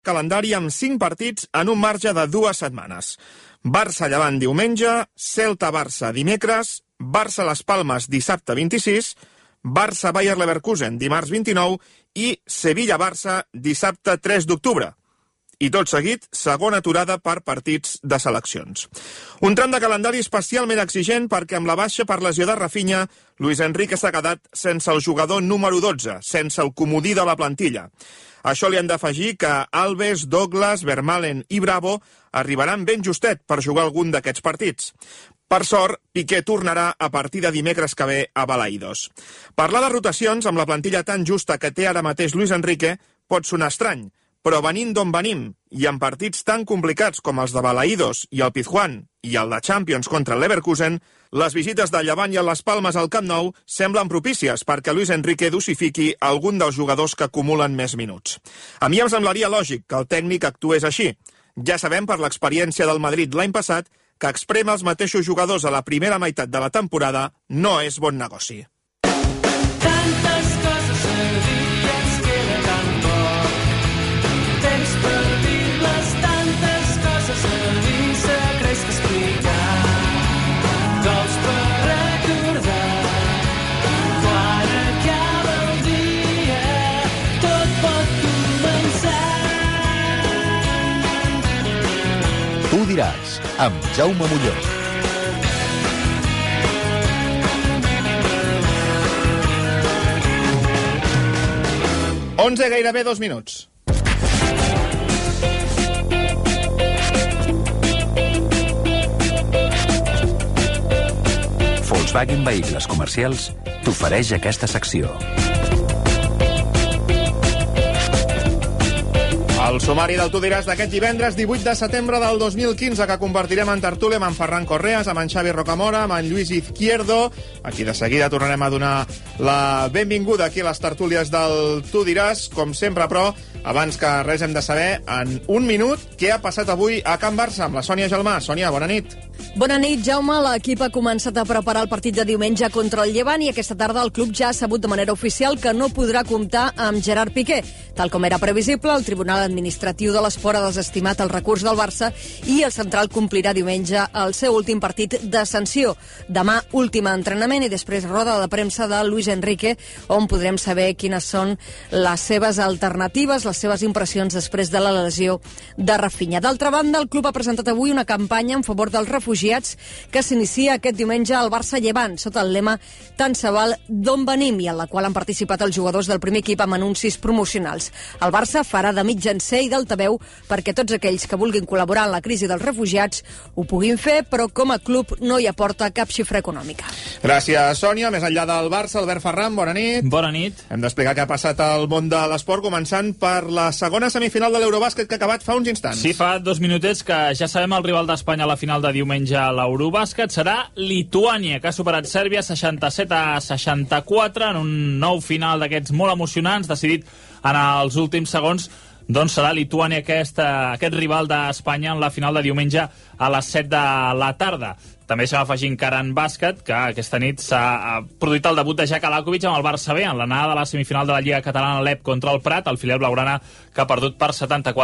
calendari amb 5 partits en un marge de 2 setmanes. Barça-Llevant diumenge, Celta-Barça dimecres, Barça-Las Palmes dissabte 26, Barça-Bayer Leverkusen dimarts 29 i Sevilla-Barça dissabte 3 d'octubre. I tot seguit, segona aturada per partits de seleccions. Un tram de calendari especialment exigent perquè amb la baixa per lesió de Rafinha, Luis Enrique s'ha quedat sense el jugador número 12, sense el comodí de la plantilla. A això li han d'afegir que Alves, Douglas, Vermaelen i Bravo arribaran ben justet per jugar algun d'aquests partits. Per sort, Piqué tornarà a partir de dimecres que ve a Balaïdos. Parlar de rotacions amb la plantilla tan justa que té ara mateix Luis Enrique pot sonar estrany, però venint d'on venim, i en partits tan complicats com els de Balaïdos i el Pizjuán i el de Champions contra el Leverkusen, les visites de Llevant i a Las Palmes al Camp Nou semblen propícies perquè Luis Enrique dosifiqui algun dels jugadors que acumulen més minuts. A mi em semblaria lògic que el tècnic actués així. Ja sabem per l'experiència del Madrid l'any passat que exprémer els mateixos jugadors a la primera meitat de la temporada no és bon negoci. Tantes coses a dir que ens queda tan poc. Temps per dir-les, tantes coses a dir, secrets que explicar, gols per recordar. Quan acaba el dia, tot pot començar. Tu diràs, amb Jaume Molló. 11, gairebé 2 minuts. Volkswagen Vehicles Comercials t'ofereix aquesta secció. El sumari del Tu diràs d'aquest divendres 18 de setembre del 2015 que convertirem en tertúlia amb en Ferran Correas, amb en Xavi Rocamora, amb en Lluís Izquierdo. Aquí de seguida tornarem a donar la benvinguda aquí a les tertúlies del Tu diràs. Com sempre, però, abans que res hem de saber, en un minut, què ha passat avui a Can Barça amb la Sònia Gelmà. Sònia, bona nit. Bona nit, Jaume. L'equip ha començat a preparar el partit de diumenge contra el Llevant i aquesta tarda el club ja ha sabut de manera oficial que no podrà comptar amb Gerard Piqué. Tal com era previsible, el Tribunal Administratiu de l'Esport ha desestimat el recurs del Barça i el central complirà diumenge el seu últim partit de sanció. Demà, últim entrenament i després roda de premsa de Luis Enrique, on podrem saber quines són les seves alternatives, les seves impressions després de la lesió de Rafinha. D'altra banda, el club ha presentat avui una campanya en favor dels refugiats que s'inicia aquest diumenge al Barça-Llevant, sota el lema Tant se val d'on venim, i en la qual han participat els jugadors del primer equip amb anuncis promocionals. El Barça farà de mitjancer i d'altaveu perquè tots aquells que vulguin col·laborar en la crisi dels refugiats ho puguin fer, però com a club no hi aporta cap xifra econòmica. Gràcies, Sònia. Més enllà del Barça, Albert Ferran, bona nit. Bona nit. Hem d'explicar què ha passat al món de l'esport, començant per la segona semifinal de l'Eurobàsquet que ha acabat fa uns instants. Sí, fa 2 minutets que ja sabem el rival d'Espanya a la final de diumenge a l'Eurobàsquet serà Lituània, que ha superat Sèrbia 67-64 en un nou final d'aquests molt emocionants, decidit en els últims segons. Doncs serà Lituània aquest rival d'Espanya en la final de diumenge a les 7 de la tarda. També s'ha afegit encara en bàsquet, que aquesta nit s'ha produït el debut de Jaka Lakovic amb el Barça B en l'anada de la semifinal de la Lliga Catalana l'EP contra el Prat, el filial blaugrana que ha perdut per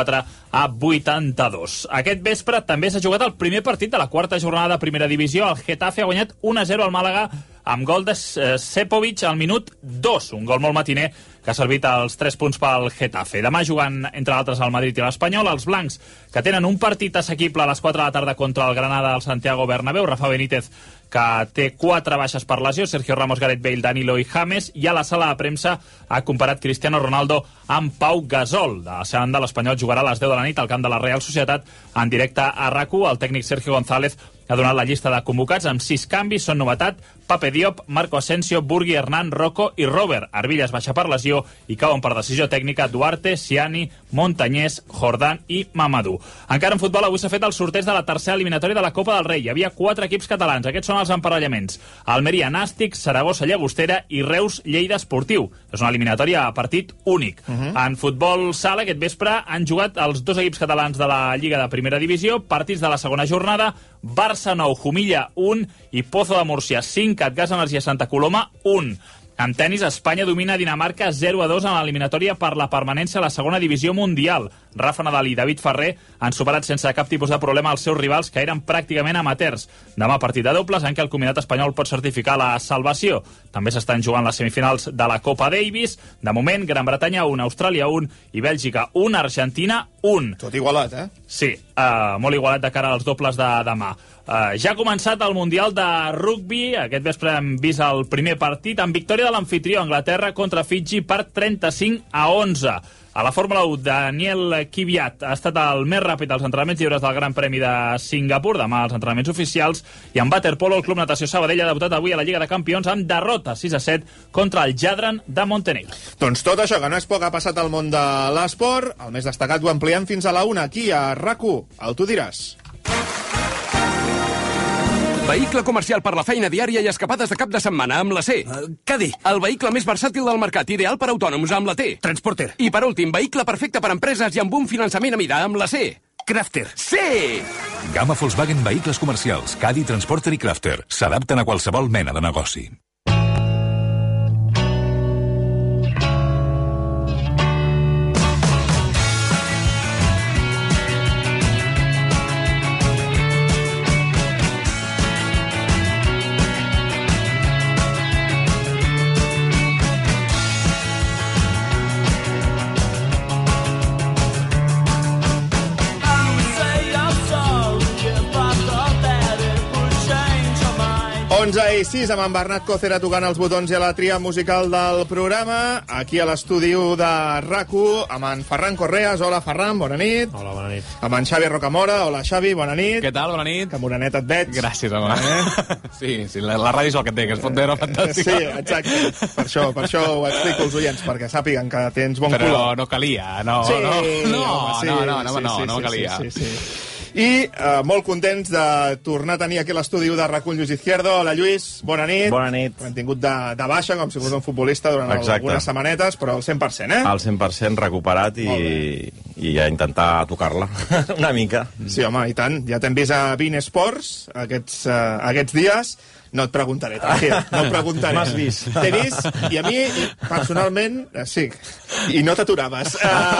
74-82. Aquest vespre també s'ha jugat el primer partit de la quarta jornada de primera divisió. El Getafe ha guanyat 1-0 al Màlaga amb gol de Sepovic al minut 2, un gol molt matiner que ha servit els 3 punts pel Getafe. Demà jugant, entre altres, el Madrid i l'Espanyol, els blancs, que tenen un partit assequible a les 4 de la tarda contra el Granada al Santiago Bernabéu. Rafa Benítez, que té 4 baixes per lesió, Sergio Ramos, Gareth Bale, Danilo i James, i a la sala de premsa ha comparat Cristiano Ronaldo amb Pau Gasol. De la seva banda, l'Espanyol jugarà a les 10 de la nit al camp de la Real Societat en directe a RAC1. El tècnic Sergio González ha donat la llista de convocats amb 6 canvis. Són novetat Pape Diop, Marco Asensio, Burgui, Hernán, Rocco i Robert. Arbillas baixa per lesió i cauen per decisió tècnica Duarte, Ciani, Montañés, Jordán i Mamadou. Encara en futbol, avui s'ha fet el sorteig de la tercera eliminatòria de la Copa del Rei. Hi havia 4 equips catalans. Aquests són els emparellaments: Almeria Nàstic, Saragossa Llagostera i Reus Lleida Esportiu. És una eliminatòria a partit únic. En futbol sala, aquest vespre han jugat els 2 equips catalans de la Lliga de Primera Divisió, partits de la segona jornada: Barça 9, Jumilla 1 i Pozo de Múrcia 5, Catgas Energia Santa Coloma 1. En tenis, Espanya domina Dinamarca 0-2 en l'eliminatòria per la permanència a la segona divisió mundial. Rafa Nadal i David Ferrer han superat sense cap tipus de problema els seus rivals, que eren pràcticament amateurs. Demà partit de dobles en què el combinat espanyol pot certificar la salvació. També s'estan jugant les semifinals de la Copa Davis. De moment, Gran Bretanya 1, Austràlia 1 i Bèlgica 1, Argentina 1. Tot igualat, eh? Sí, molt igualat de cara als dobles de demà. Ja ha començat el Mundial de Rugby. Aquest vespre hem vist el primer partit amb victòria de l'anfitrió Anglaterra contra Fiji per 35-11. A la Fórmula 1, Daniel Kvyat ha estat el més ràpid als entrenaments lliures del Gran Premi de Singapur, demà els entrenaments oficials, i en waterpolo el Club Natació Sabadell ha debutat avui a la Lliga de Campions amb derrota 6-7 contra el Jadran de Montenegro. Doncs tot això, que no és poc, ha passat al món de l'esport. El més destacat ho ampliem fins a la 1, aquí a RAC1. El Tu diràs. Vehicle comercial per la feina diària i escapades de cap de setmana amb la C. Caddy. El vehicle més versàtil del mercat, ideal per autònoms amb la T. Transporter. I per últim, vehicle perfecte per empreses i amb un finançament a mida amb la C. Crafter. C! Gamma Volkswagen Vehicles Comercials, Caddy, Transporter i Crafter. S'adapten a qualsevol mena de negoci. I 6 amb en Bernat Cocera tocant els botons i a la tria musical del programa. Aquí a l'estudi de RAC1 amb en Ferran Correas. Hola, Ferran, bona nit. Hola, bona nit. Amb en Xavi Rocamora. Hola, Xavi, bona nit. Què tal, bona nit? Que morenet et veig. Gràcies, home. Sí, la ràdio és el que té, que es pot veure fantàstica. Sí, exacte. Per això ho explico als oients, perquè sàpiguen que tens bon color. Però no calia, no. Sí, No calia. Sí. I molt contents de tornar a tenir aquí a l'estudi de RAC1 Lluís Izquierdo. Hola, Lluís, bona nit. Bona nit. Hem tingut de baixa, com si fos un futbolista, durant algunes setmanetes, però al 100%, eh? Al 100% recuperat i a intentar tocar-la una mica. Sí, home, i tant. Ja t'hem vist a Bein Sports aquests dies. No et preguntaré, tranquil, no et preguntaré. M'has vist. T'he vist, i a mi, personalment, sí, i no t'aturaves.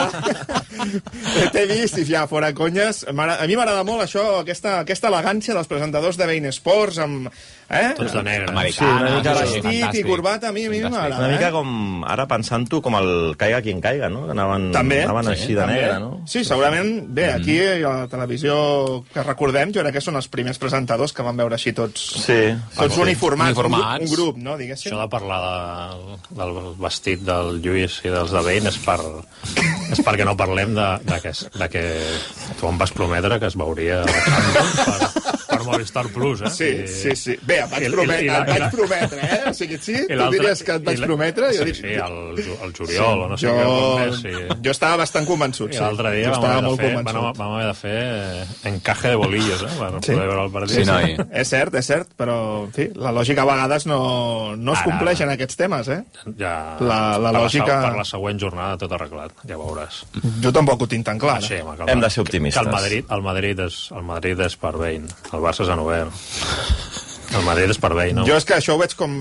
T'he vist, i ja, fora conyes. A mi m'agrada molt això, aquesta elegància dels presentadors de Bein Sports, amb... Tots de negre. Americana, vestit i corbata, a mi m'agrada. Una mica com, ara pensant-ho, com el Caiga quien caiga, no? Que anaven així de negre, no? Sí, segurament, bé, aquí a la televisió que recordem, jo crec que són els primers presentadors que van veure així tots... Sí. Tots uniformats, un grup, no, diguéssim? Això de parlar del vestit del Lluís i dels de Bein és perquè no parlem de que tu em vas prometre que es veuria a la Champions per Movistar Plus, eh? Sí. Bé, et vaig prometre, eh? O sigui, sí? Tu diries que et vaig prometre? Sí, el juliol o no sé què. Jo estava bastant convençut, sí. I l'altre dia vam haver de fer encaje de bolillos, per poder veure el partit. Sí, noi. És cert, però, en fi, la lògica a vegades no es compleix en aquests temes, eh? Ja, la lògica... Per la següent jornada tot arreglat, ja veuràs. Jo tampoc ho tinc tan clar. Sí, hem de ser optimistes. Que el Madrid és per Bein, el Barça s'han obert. El Madrid és per Bein, no? Jo és que això ho veig com...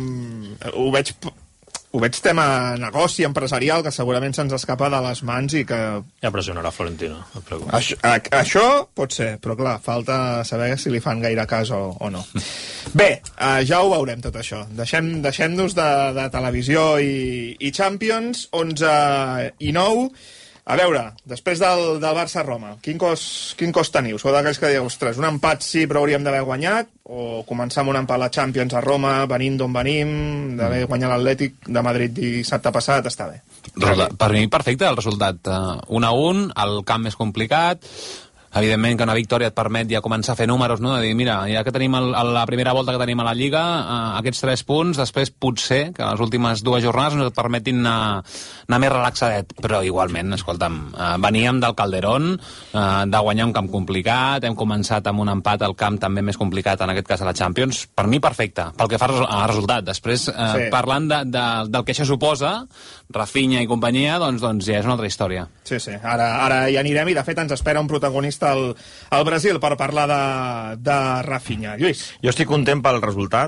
Ho veig tema negoci empresarial que segurament se'ns escapa de les mans i que... Ja pressionarà Florentino, no et preocupis. Això pot ser, però clar, falta saber si li fan gaire cas o no. Bé, ja ho veurem tot això. Deixem-nos de televisió i Champions, 11 i 9... A veure, després del Barça-Roma, quin cos teniu? Sou d'aquells que dieu, ostres, un empat sí, però hauríem d'haver guanyat? O començar amb un empat a la Champions a Roma, venint d'on venim, d'haver guanyat l'Atlètic de Madrid dissabte passat, està bé. Per mi, perfecte, el resultat. 1-1, el camp més complicat... Evidentment que una victòria et permet ja començar a fer números, no? De dir, mira, ja que tenim la primera volta que tenim a la Lliga, aquests 3 punts, després potser que les últimes 2 jornades ens et permetin anar més relaxadet, però igualment, escolta'm, veníem del Calderón, de guanyar un camp complicat, hem començat amb un empat al camp també més complicat, en aquest cas a la Champions, per mi perfecte, pel que fa al resultat. Després, parlant del que això suposa, Rafinha i companyia, doncs ja és una altra història. Sí, ara hi anirem i de fet ens espera un protagonista al Brasil per parlar de Rafinha. Lluís. Jo estic content pel resultat,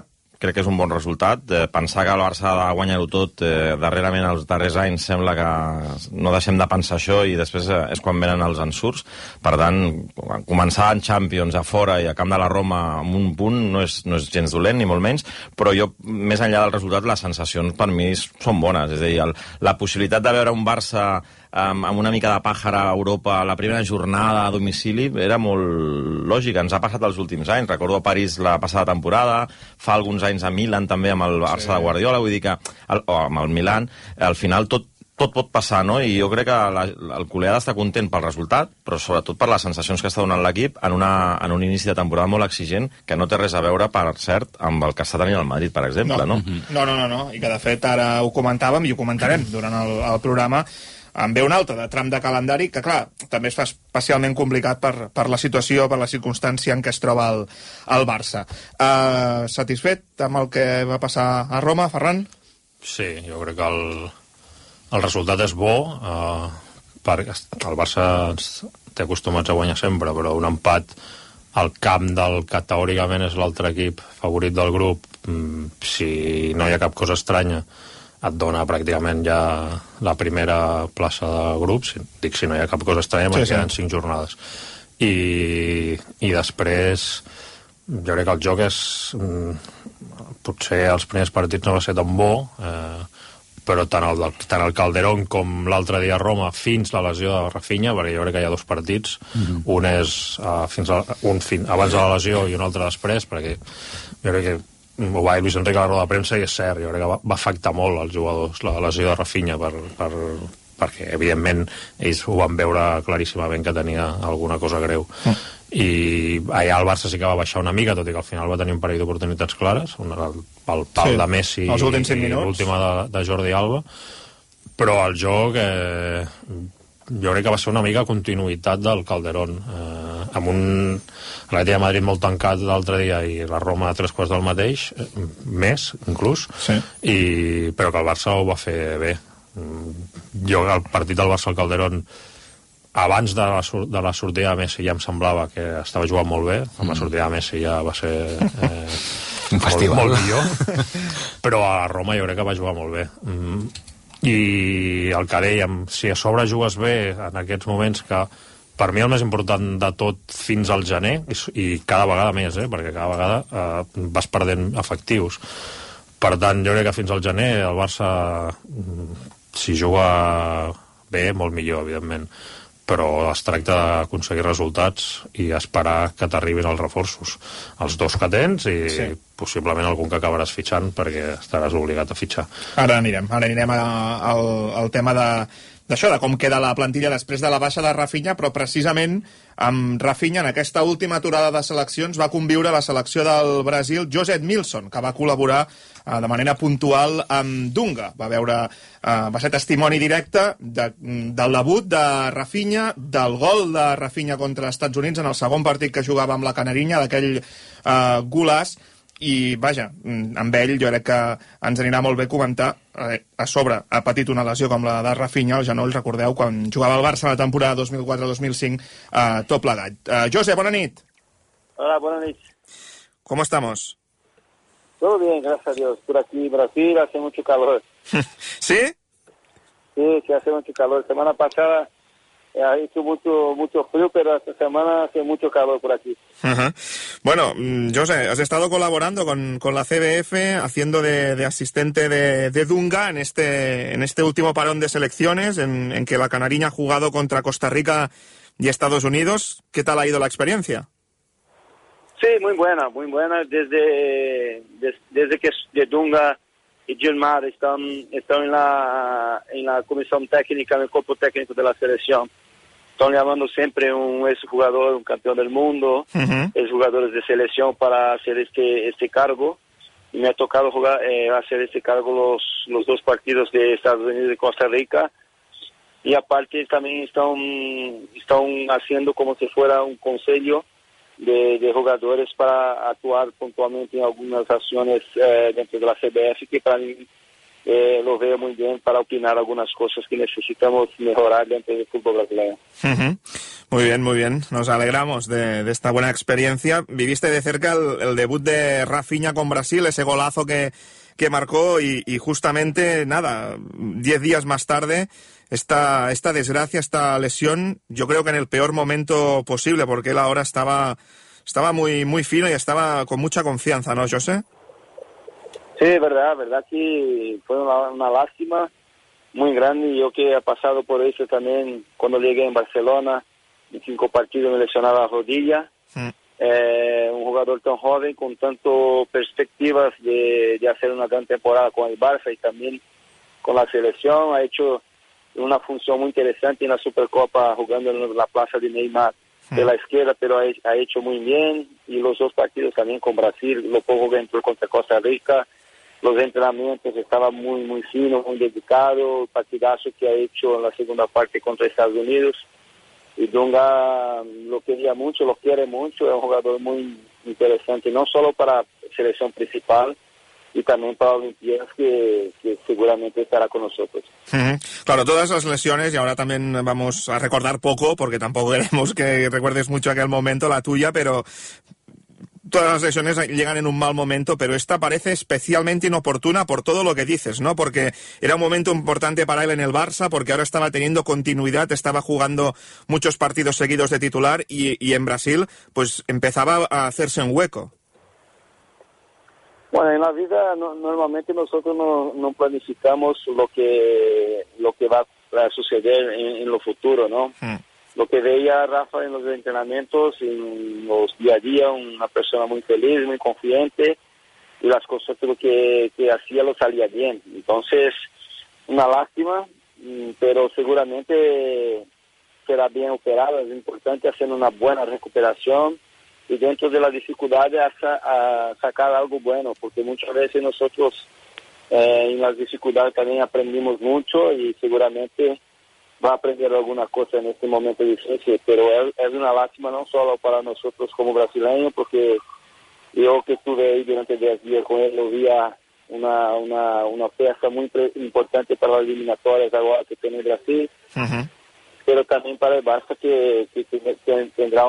crec que és un bon resultat. Pensar que el Barça ha de guanyar-ho tot darrerament els darrers anys sembla que no deixem de pensar això i després és quan venen els ensurts. Per tant, començar en Champions a fora i a Camp de la Roma amb un punt no és gens dolent, ni molt menys, però jo, més enllà del resultat, les sensacions per mi són bones. És a dir, la possibilitat de veure un Barça amb una mica de pàjara a Europa la primera jornada a domicili era molt lògica, ens ha passat els últims anys. Recordo a París la passada temporada, fa alguns anys a Milan també amb el Barça de Guardiola, vull dir que o amb el Milan, al final tot pot passar, no? I jo crec que el culer ha d'estar content pel resultat, però sobretot per les sensacions que està donant l'equip en un inici de temporada molt exigent, que no té res a veure, per cert, amb el que està tenint el Madrid, per exemple, no? No, i que de fet ara ho comentàvem i ho comentarem durant el programa. En ve un altre de tram de calendari que, clar, també es fa especialment complicat per la situació, per la circumstància en què es troba el Barça. Satisfet amb el que va passar a Roma, Ferran? Sí, jo crec que el resultat és bo. El Barça té acostumats a guanyar sempre, però un empat al camp del que teòricament és l'altre equip favorit del grup, si no hi ha cap cosa estranya, et dona pràcticament ja la primera plaça de grup, dic si no hi ha cap cosa estranya, perquè queden 5 jornades. I després, jo crec que el joc és... Potser els primers partits no va ser tan bo, però tant el Calderón com l'altre dia a Roma, fins la lesió de Rafinha, perquè jo crec que hi ha 2 partits, un és abans de la lesió i un altre després, perquè jo crec que ho va dir Luis Enrique a la roda de premsa i és cert, jo crec que va afectar molt als jugadors la lesió de Rafinha perquè evidentment ells ho van veure claríssimament que tenia alguna cosa greu i allà el Barça sí que va baixar una mica, tot i que al final va tenir un parell d'oportunitats clares, el pal de Messi i l'última de Jordi Alba, però el joc jo crec que va ser una mica continuïtat del Calderón, amb l'Atlètic de Madrid molt tancat l'altre dia i la Roma a 3 quarts del mateix, més inclús, però que el Barça ho va fer bé. Jo el partit del Barça al Calderón abans de la sortida de Messi ja em semblava que estava jugant molt bé, amb la sortida de Messi ja va ser molt millor, però a Roma jo crec que va jugar molt bé. I el que dèiem, si a sobre jugues bé en aquests moments, que per mi el més important de tot fins al gener, i cada vegada més, perquè cada vegada vas perdent efectius. Per tant, jo crec que fins al gener el Barça, si juga bé, molt millor, evidentment, però es tracta d'aconseguir resultats i esperar que t'arribin els reforços, els 2 que tens i possiblement algun que acabaràs fitxant perquè estaràs obligat a fitxar. Ara anirem al tema d'això, de com queda la plantilla després de la baixa de Rafinha, però precisament amb Rafinha en aquesta última aturada de seleccions va conviure la selecció del Brasil José Edmilson, que va col·laborar de manera puntual amb Dunga. Va ser testimoni directe del debut de Rafinha, del gol de Rafinha contra els Estats Units en el segon partit que jugava amb la Canarinya, d'aquell golaç. I vaja, amb ell jo crec que ens anirà molt bé comentar. A sobre ha patit una lesió com la de Rafinha al genoll, recordeu, quan jugava al Barça la temporada 2004-2005, tot plegat. José, bona nit. Hola, buenas noches. ¿Cómo estamos? Todo bien, gracias a Dios. Por aquí, Brasil, hace mucho calor. ¿Sí? Sí, hace mucho calor. Semana pasada hizo mucho frío, pero esta semana hace mucho calor por aquí. Uh-huh. Bueno, José, has estado colaborando con la CBF, haciendo de asistente de Dunga en este último parón de selecciones, en que la Canariña ha jugado contra Costa Rica y Estados Unidos. ¿Qué tal ha ido la experiencia? Sí, muy buena. Desde que de Dunga y Gilmar están en la comisión técnica, en el cuerpo técnico de la selección. Están llamando siempre un exjugador, un campeón del mundo, exjugadores de selección para hacer este cargo. Y me ha tocado hacer este cargo los 2 partidos de Estados Unidos y Costa Rica. Y aparte también están haciendo como si fuera un consejo de jugadores para actuar puntualmente en algunas acciones dentro de la CBF, que para mí lo veo muy bien para opinar algunas cosas que necesitamos mejorar dentro del fútbol brasileño. Muy bien. Nos alegramos de esta buena experiencia. Viviste de cerca el debut de Rafinha con Brasil, ese golazo que marcó y justamente, 10 días más tarde, esta desgracia, esta lesión, yo creo que en el peor momento posible, porque él ahora estaba muy, muy fino y estaba con mucha confianza, ¿no, José? Sí, verdad que fue una lástima muy grande. Yo que he pasado por eso también cuando llegué en Barcelona, en 5 partidos me lesionaba la rodilla. Un jugador tan joven, con tanto perspectivas de hacer una gran temporada con el Barça y también con la selección, ha hecho una función muy interesante en la Supercopa, jugando en la plaza de Neymar de la izquierda, pero ha hecho muy bien. Y los 2 partidos también con Brasil, lo poco que entró contra Costa Rica, los entrenamientos, estaba muy, muy fino, muy dedicado. El partidazo que ha hecho en la segunda parte contra Estados Unidos. Y Dunga lo quería mucho, lo quiere mucho, es un jugador muy interesante, no solo para la selección principal, y también para Olimpiadas, que seguramente estará con nosotros. Claro, todas las lesiones, y ahora también vamos a recordar poco, porque tampoco queremos que recuerdes mucho aquel momento, la tuya, pero todas las lesiones llegan en un mal momento, pero esta parece especialmente inoportuna por todo lo que dices, ¿no? Porque era un momento importante para él en el Barça, porque ahora estaba teniendo continuidad, estaba jugando muchos partidos seguidos de titular y en Brasil pues empezaba a hacerse un hueco. Bueno, en la vida normalmente nosotros no planificamos lo que va a suceder en lo futuro, ¿no? Lo que veía Rafa en los entrenamientos, en los día a día, una persona muy feliz, muy confiante, y las cosas que hacía lo salía bien. Entonces, una lástima, pero seguramente será bien operado. Es importante hacer una buena recuperación y dentro de la dificultad a sacar algo bueno, porque muchas veces nosotros en las dificultades también aprendimos mucho y seguramente va a aprender alguna cosa en este momento difícil, pero es una lástima no solo para nosotros como brasileños, porque yo que estuve ahí durante 10 días con él, lo vi una pieza muy importante para las eliminatorias ahora que tiene Brasil, pero también para el Barça que tendrá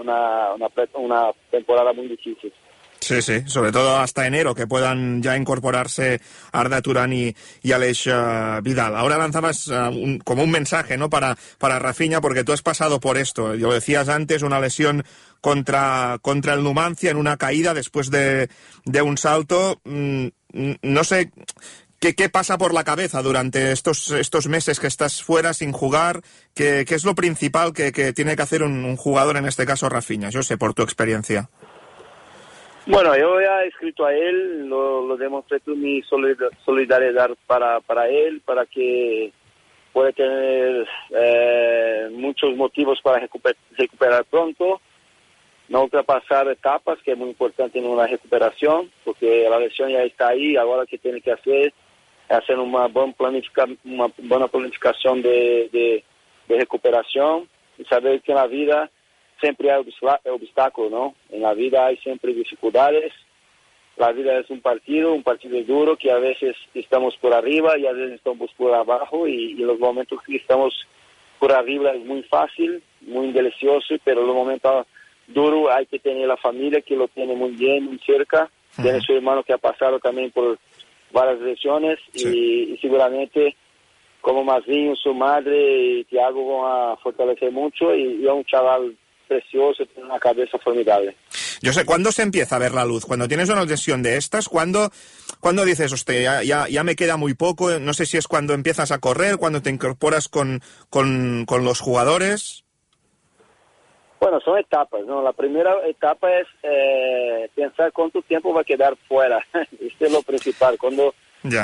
una temporada muy difícil. Sí, sobre todo hasta enero, que puedan ya incorporarse Arda Turán y Aleix Vidal. Ahora lanzabas como un mensaje, ¿no?, para Rafinha, porque tú has pasado por esto. Lo decías antes, una lesión contra el Numancia en una caída después de un salto. No sé qué pasa por la cabeza durante estos meses que estás fuera sin jugar. ¿Qué es lo principal que tiene que hacer un jugador, en este caso Rafinha? Yo sé, por tu experiencia. Bueno, yo ya he escrito a él, lo demostré mi solidaridad para él, para que pueda tener muchos motivos para recuperar pronto, no ultrapasar etapas, que es muy importante en una recuperación, porque la lesión ya está ahí. Ahora lo que tiene que hacer es hacer una buena planificación de recuperación y saber que en la vida siempre hay obstáculos, ¿no? En la vida hay siempre dificultades. La vida es un partido duro, que a veces estamos por arriba y a veces estamos por abajo, y los momentos que estamos por arriba es muy fácil, muy delicioso, pero en los momentos duros hay que tener la familia que lo tiene muy bien, muy cerca. Tiene su hermano que ha pasado también por varias lesiones, y seguramente como Mazinho, su madre y Thiago van a fortalecer mucho, y es un chaval precioso, tiene una cabeza formidable. Yo sé, ¿cuándo se empieza a ver la luz? Cuando tienes una lesión de estas, ¿cuándo dices, hostia, ya me queda muy poco? No sé si es cuando empiezas a correr, cuando te incorporas con los jugadores. Bueno, son etapas, ¿no? La primera etapa es pensar cuánto tiempo va a quedar fuera. Esto es lo principal. Cuando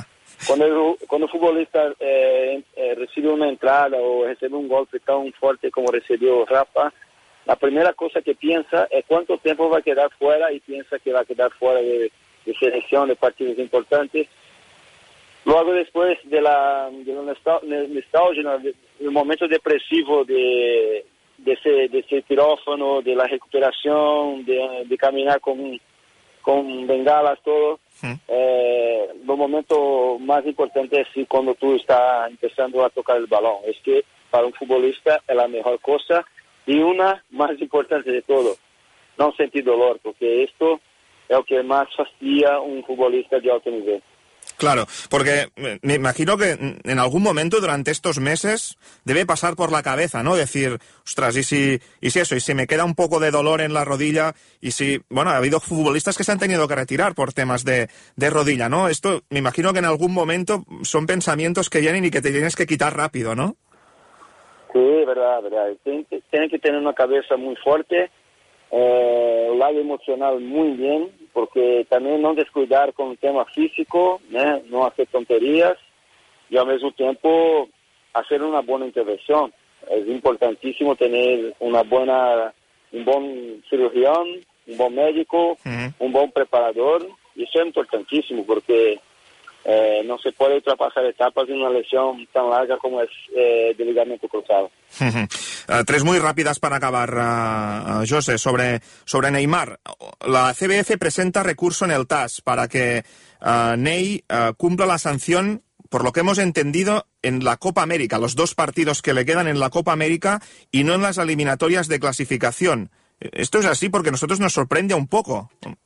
el futbolista recibe una entrada o recibe un golpe tan fuerte como recibió Rafa, la primera cosa que piensa es cuánto tiempo va a quedar fuera, y piensa que va a quedar fuera de selección, de partidos importantes. Luego, después de la nostalgia, del momento depresivo de ese quirófano, de la recuperación, de caminar con con bengalas, todo. Lo momento más importante es cuando tú estás empezando a tocar el balón. Es que para un futbolista es la mejor cosa y una más importante de todo, no sentir dolor, porque esto es lo que más fastidia un futbolista de alto nivel. Claro, porque me imagino que en algún momento durante estos meses debe pasar por la cabeza, ¿no? Decir, ostras, y si me queda un poco de dolor en la rodilla, y si, bueno, ha habido futbolistas que se han tenido que retirar por temas de rodilla, ¿no? Esto, me imagino que en algún momento son pensamientos que vienen y que te tienes que quitar rápido, ¿no? Sí, verdad. Tienen que tener una cabeza muy fuerte, el lado emocional muy bien, porque también no descuidar con el tema físico, ¿no? No hacer tonterías y al mismo tiempo hacer una buena intervención. Es importantísimo tener un buen cirujano, un buen médico, un buen preparador, y eso es importantísimo porque no se puede ultrapasar etapas de una lesión tan larga como es de ligamento cruzado. Tres muy rápidas para acabar, José, sobre Neymar. La CBF presenta recurso en el TAS para que Ney cumpla la sanción, por lo que hemos entendido, en la Copa América, los 2 partidos que le quedan en la Copa América y no en las eliminatorias de clasificación. Esto es así porque a nosotros nos sorprende un poco.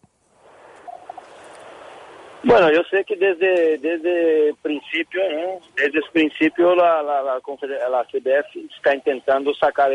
Bueno, yo sé que desde el principio, ¿no? Desde el principio la CBF está intentando sacar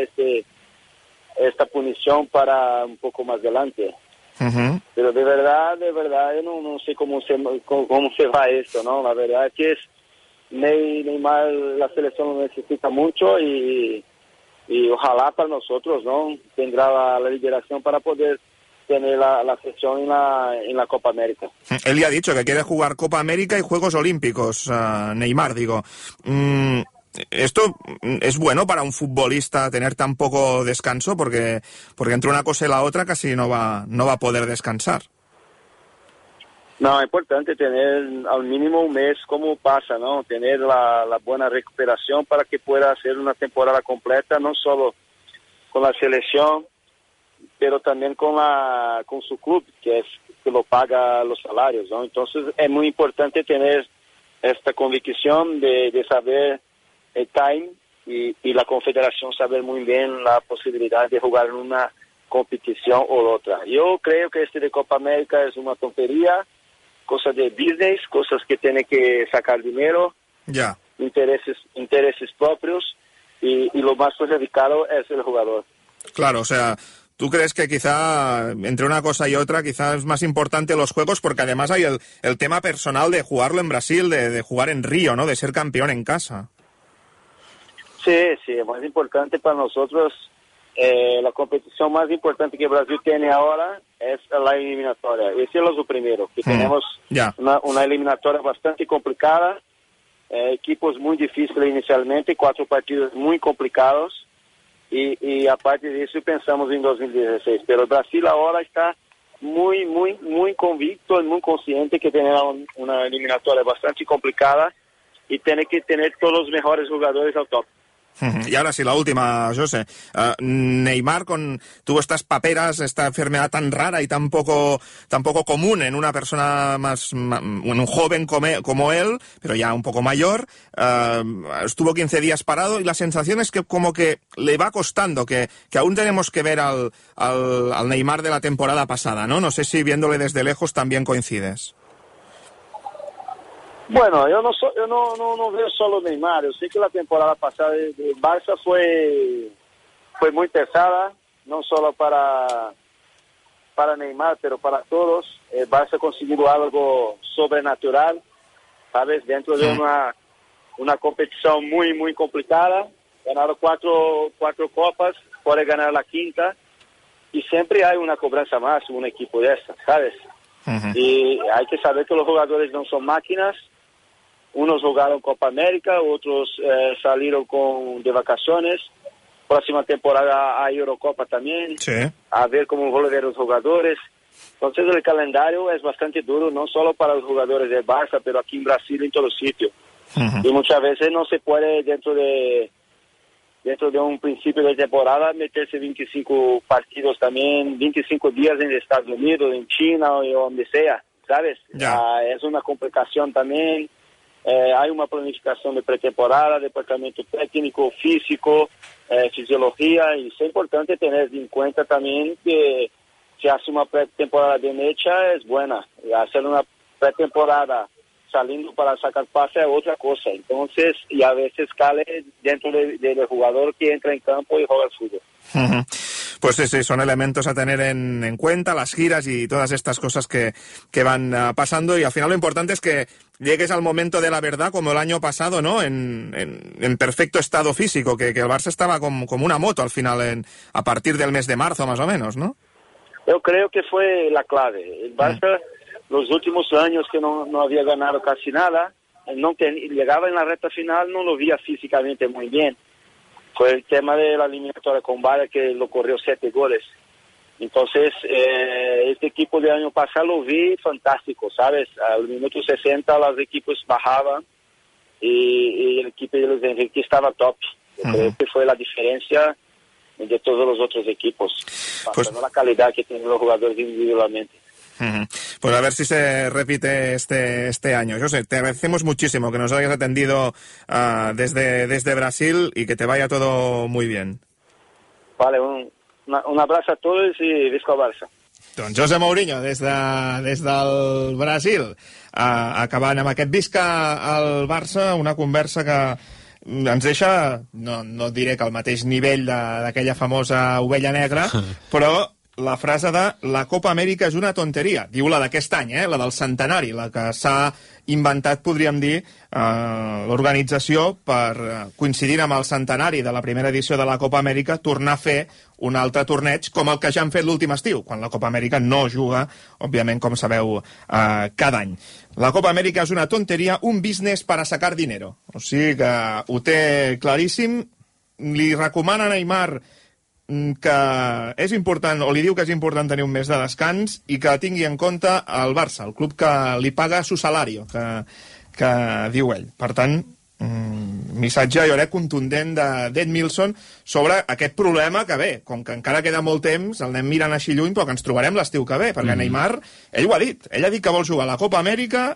esta punición para un poco más adelante. Pero de verdad, yo no sé cómo se va esto, ¿no? La verdad es que Neymar, la selección lo necesita mucho y ojalá para nosotros, ¿no? Tendrá la liberación para poder tener la selección en la Copa América. Él ya ha dicho que quiere jugar Copa América y Juegos Olímpicos, Neymar, digo. ¿Esto es bueno para un futbolista tener tan poco descanso? Porque entre una cosa y la otra casi no va a poder descansar. No, es importante tener al mínimo un mes como pasa, ¿no? Tener la buena recuperación para que pueda hacer una temporada completa, no solo con la selección, pero también con su club, que lo paga los salarios, ¿no? Entonces es muy importante tener esta convicción de saber el time y la confederación saber muy bien la posibilidad de jugar en una competición o otra. Yo creo que de Copa América es una tontería, cosas de business, cosas que tienen que sacar dinero, intereses propios, y lo más perjudicado es el jugador. Claro, o sea, ¿tú crees que quizá entre una cosa y otra quizá es más importante los juegos? Porque además hay el tema personal de jugarlo en Brasil, de jugar en Río, ¿no? De ser campeón en casa. Sí, es más importante para nosotros. La competición más importante que Brasil tiene ahora es la eliminatoria. Ese es lo primero, que tenemos una eliminatoria bastante complicada, equipos muy difíciles inicialmente, 4 partidos muy complicados, y aparte de eso pensamos en 2016. Pero Brasil ahora está muy convicto y muy consciente que tiene una eliminatoria bastante complicada y tiene que tener todos los mejores jugadores al top. Y ahora sí, la última, José. Neymar tuvo estas paperas, esta enfermedad tan rara y tan poco común en una persona un joven como él, pero ya un poco mayor. Estuvo 15 días parado y la sensación es que como que le va costando, que aún tenemos que ver al Neymar de la temporada pasada, ¿no? No sé si viéndole desde lejos también coincides. Bueno, yo no veo solo Neymar. Yo sé que la temporada pasada de Barça fue muy pesada, no solo para Neymar, pero para todos. El Barça ha conseguido algo sobrenatural, ¿sabes? Dentro de una competición muy complicada. Ganaron cuatro copas, puede ganar la quinta, y siempre hay una cobranza más en un equipo de esta, ¿sabes? Y hay que saber que los jugadores no son máquinas. Unos jugaron Copa América, otros salieron de vacaciones. Próxima temporada hay Eurocopa también. Sí. A ver cómo volver los jugadores. Entonces el calendario es bastante duro, no solo para los jugadores de Barça, pero aquí en Brasil en todos sitios. Y muchas veces no se puede dentro de dentro de un principio de temporada, meterse 25 partidos también, 25 días en Estados Unidos, en China o donde sea, ¿sabes? Es una complicación también. Hay una planificación de pretemporada, departamento técnico, físico, fisiología, y es importante tener en cuenta también que si hace una pretemporada bien hecha es buena. Y hacer una pretemporada saliendo para sacar pase es otra cosa. Entonces, y a veces cae dentro del jugador que entra en campo y juega al fútbol. Pues sí, son elementos a tener en cuenta, las giras y todas estas cosas que van pasando, y al final lo importante es que llegues al momento de la verdad, como el año pasado, ¿no? En perfecto estado físico, que el Barça estaba como una moto al final, a partir del mes de marzo más o menos, ¿no? Yo creo que fue la clave. El Barça, los últimos años que no había ganado casi nada, llegaba en la recta final, no lo veía físicamente muy bien. Fue el tema de la eliminatoria con Bayern que lo corrió 7 goles. Entonces, este equipo del año pasado lo vi fantástico, ¿sabes? Al minuto 60 los equipos bajaban y el equipo de Luis Enrique estaba top. Yo creo que fue la diferencia de todos los otros equipos, pasando la calidad que tienen los jugadores individualmente. Pues a ver si se repite este año. José, te agradecemos muchísimo que nos hayas atendido desde Brasil y que te vaya todo muy bien. Vale, un abrazo a todos i visca el Barça. Doncs José Mourinho, des del Brasil, acabant amb aquest visca al Barça, una conversa que ens deixa, no diré que al mateix nivell d'aquella famosa ovella negra, però la frase de la Copa Amèrica és una tonteria. Diu la d'aquest any, la del centenari, la que s'ha inventat, podríem dir, l'organització per, coincidint amb el centenari de la primera edició de la Copa Amèrica, tornar a fer un altre torneig com el que ja han fet l'últim estiu, quan la Copa Amèrica no juga, òbviament, com sabeu, cada any. La Copa Amèrica és una tonteria, un business para sacar dinero. O sigui que ho té claríssim. Li recomana a Neymar que és important, o li diu que és important tenir un mes de descans i que tingui en compte el Barça, el club que li paga su salario, que diu ell. Per tant, missatge, jo crec, contundent d'Ed Milson sobre aquest problema que ve, com que encara queda molt temps, el anem mirant així lluny, però que ens trobarem l'estiu que ve, perquè Neymar, ell ho ha dit, ell ha dit que vol jugar a la Copa Amèrica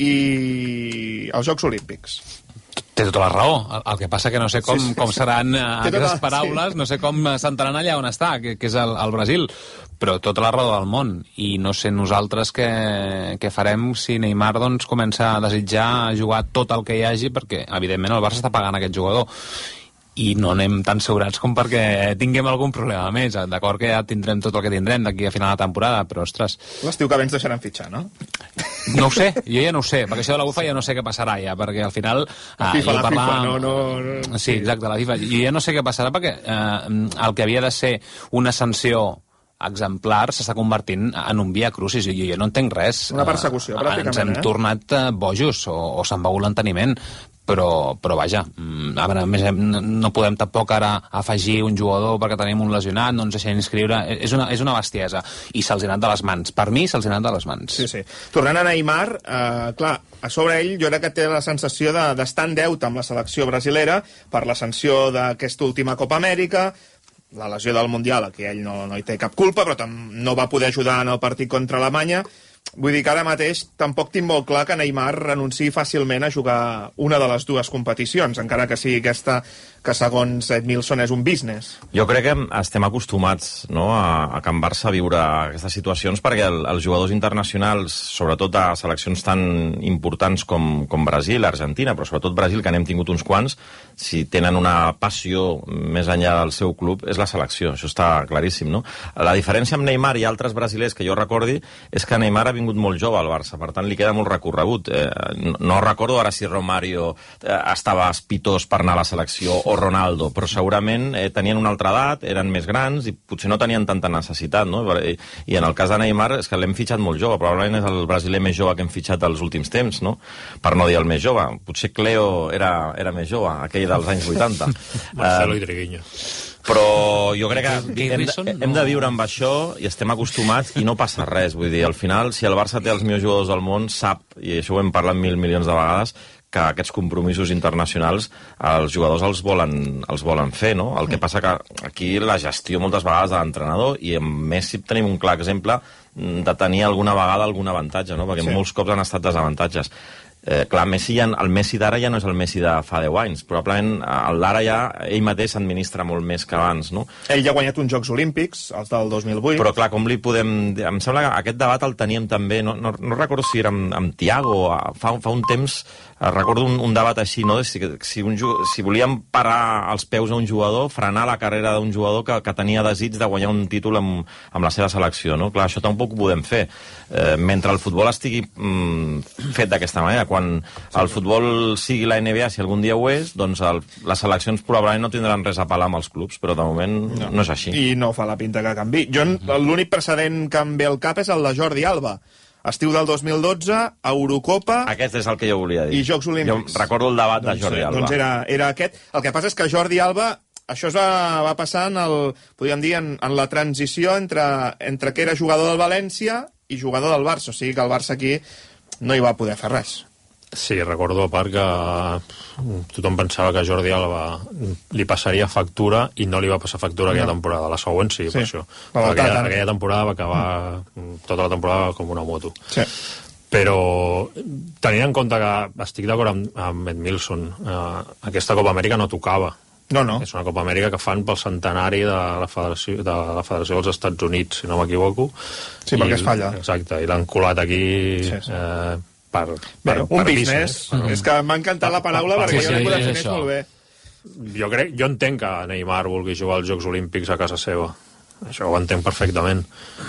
i als Jocs Olímpics. Té tota la raó. El que passa que no sé com seran aquestes paraules, no sé com s'entraran allà on està, que és el Brasil, però tota la raó del món. I no sé nosaltres què farem si Neymar doncs comença a desitjar jugar tot el que hi hagi, perquè evidentment el Barça està pagant aquest jugador. I no anem tan segurats com perquè tinguem algun problema més. D'acord que ja tindrem tot el que tindrem d'aquí a final de temporada, però, ostres... L'estiu que ve ens deixaran fitxar, no? No ho sé, jo ja no ho sé, perquè això de la UEFA ja no sé què passarà ja, perquè al final... La FIFA, no... Sí, exacte, la FIFA. Jo ja no sé què passarà perquè el que havia de ser una sanció exemplar s'està convertint en un via crucis. Jo no entenc res. Una persecució, pràcticament. Ens hem tornat bojos o se'n va l'enteniment. Però vaja, a veure, no podem tampoc ara afegir un jugador perquè tenim un lesionat, no ens deixem inscriure, és una bestiesa, i se'ls ha anat de les mans. Per mi se'ls ha anat de les mans. Sí. Tornant a Neymar, clar, a sobre ell jo crec que té la sensació d'estar en deute amb la selecció brasilera per la sanció d'aquesta última Copa Amèrica, la lesió del Mundial, que ell no hi té cap culpa, però no va poder ajudar en el partit contra Alemanya. Vull dir que ara mateix tampoc tinc molt clar que Neymar renunciï fàcilment a jugar una de les dues competicions, encara que sigui aquesta que segons Ed Milson és un business. Jo crec que estem acostumats, no, a Can Barça a viure aquestes situacions perquè els jugadors internacionals, sobretot a seleccions tan importants com Brasil, Argentina, però sobretot Brasil, que n'hem tingut uns quants, si tenen una passió més enllà del seu club, és la selecció. Això està claríssim, no? La diferència amb Neymar i altres brasilers que jo recordi és que Neymar ha vingut molt jove al Barça, per tant li queda molt recorregut. No recordo ara si Romario estava espitós per anar a la selecció o Ronaldo, però segurament tenien una altra edat, eren més grans i potser no tenien tanta necessitat, no? I en el cas de Neymar és que l'hem fitxat molt jove, probablement és el brasiler més jove que hem fitxat als últims temps, no? Per no dir el més jove. Potser Cleo era més jove, aquell dels anys 80. Marcelo i Triguinho. Però jo crec que hem de viure amb això i estem acostumats i no passa res. Vull dir, al final, si el Barça té els millors jugadors del món, sap, i això ho hem parlat 1.000 milions de vegades, que aquests compromisos internacionals els jugadors els volen fer, no? El que passa que aquí la gestió moltes vegades de l'entrenador, i amb Messi tenim un clar exemple de tenir alguna vegada algun avantatge, no? Perquè molts cops han estat desavantatges. Clar, el Messi d'ara ja no és el Messi de fa 10 anys. Probablement el d'ara ja ell mateix s'administra molt més que abans, no? Ell ja ha guanyat uns Jocs Olímpics, els del 2008. Però clar, com li podem... Em sembla que aquest debat el teníem també, no recordo si era amb Thiago, fa un temps, recordo un debat així, no? Si volíem parar els peus a un jugador, frenar la carrera d'un jugador que tenia desig de guanyar un títol amb la seva selecció, no? Clar, això tampoc ho podem fer. Mentre el futbol estigui fet d'aquesta manera, quan el futbol sigui la NBA, si algun dia ho és, doncs les seleccions probablement no tindran res a pelar amb els clubs, però de moment no és així. I no fa la pinta que canvi. L'únic precedent que em ve al cap és el de Jordi Alba. Estiu del 2012, Eurocopa... Aquest és el que jo volia dir. I Jocs Olímpics. Jo recordo el debat de Jordi Alba. Doncs era aquest. El que passa és que Jordi Alba... Això es va passar podríem dir, en la transició entre que era jugador del València i jugador del Barça. O sigui que el Barça aquí no hi va poder fer res. Sí, recordo a part que tothom pensava que Jordi Alba li passaria factura i no li va passar factura aquella temporada. La següent sí, per això. Aquella temporada va acabar tota la temporada com una moto. Sí. Però tenint en compte que estic d'acord amb Edmilson, aquesta Copa Amèrica no tocava. No. És una Copa Amèrica que fan pel centenari de la Federació dels Estats Units, si no m'equivoco. Sí, perquè es falla. Exacte, i l'han colat aquí... un business. És que m'ha encantat la paraula perquè jo l'he pogut definir molt bé. Jo entenc que Neymar vulgui jugar als Jocs Olímpics a casa seva. Això ho entenc perfectament.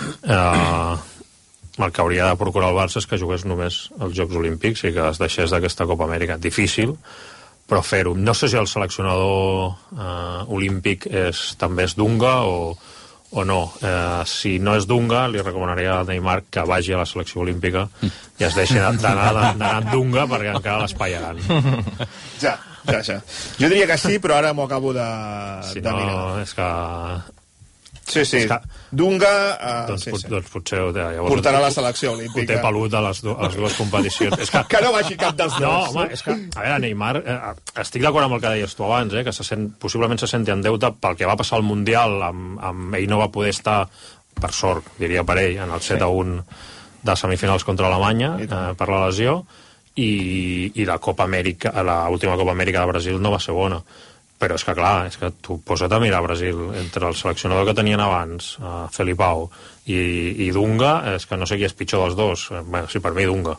El que hauria de procurar el Barça és que jugués només als Jocs Olímpics i que es deixés d'aquesta Copa Amèrica. Difícil, però fer-ho. No sé si el seleccionador olímpic també és Dunga o no. Si no és Dunga, li recomanaria a Neymar que vagi a la selecció olímpica i es deixi d'anar amb Dunga perquè encara l'espallaran. Ja. Jo diria que sí, però ara m'ho acabo de mirar. No, és que... Sí. Dunga... Doncs potser... portarà la selecció olímpica. Ho té pelut a les dues competicions. Que no vagi cap dels dos. No, home, és que... A veure, Neymar... estic d'acord amb el que deies tu abans, que possiblement se senti en deute pel que va passar al Mundial. Ell no va poder estar, per sort, diria per ell, en el 7-1 de semifinals contra Alemanya per la lesió, i la Copa Amèrica, l'última Copa Amèrica de Brasil no va ser bona. Però és que, clar, tu posa't a mirar Brasil entre el seleccionador que tenien abans, Felipao, i Dunga, és que no sé qui és pitjor dels dos. Bé, sí, per mi Dunga.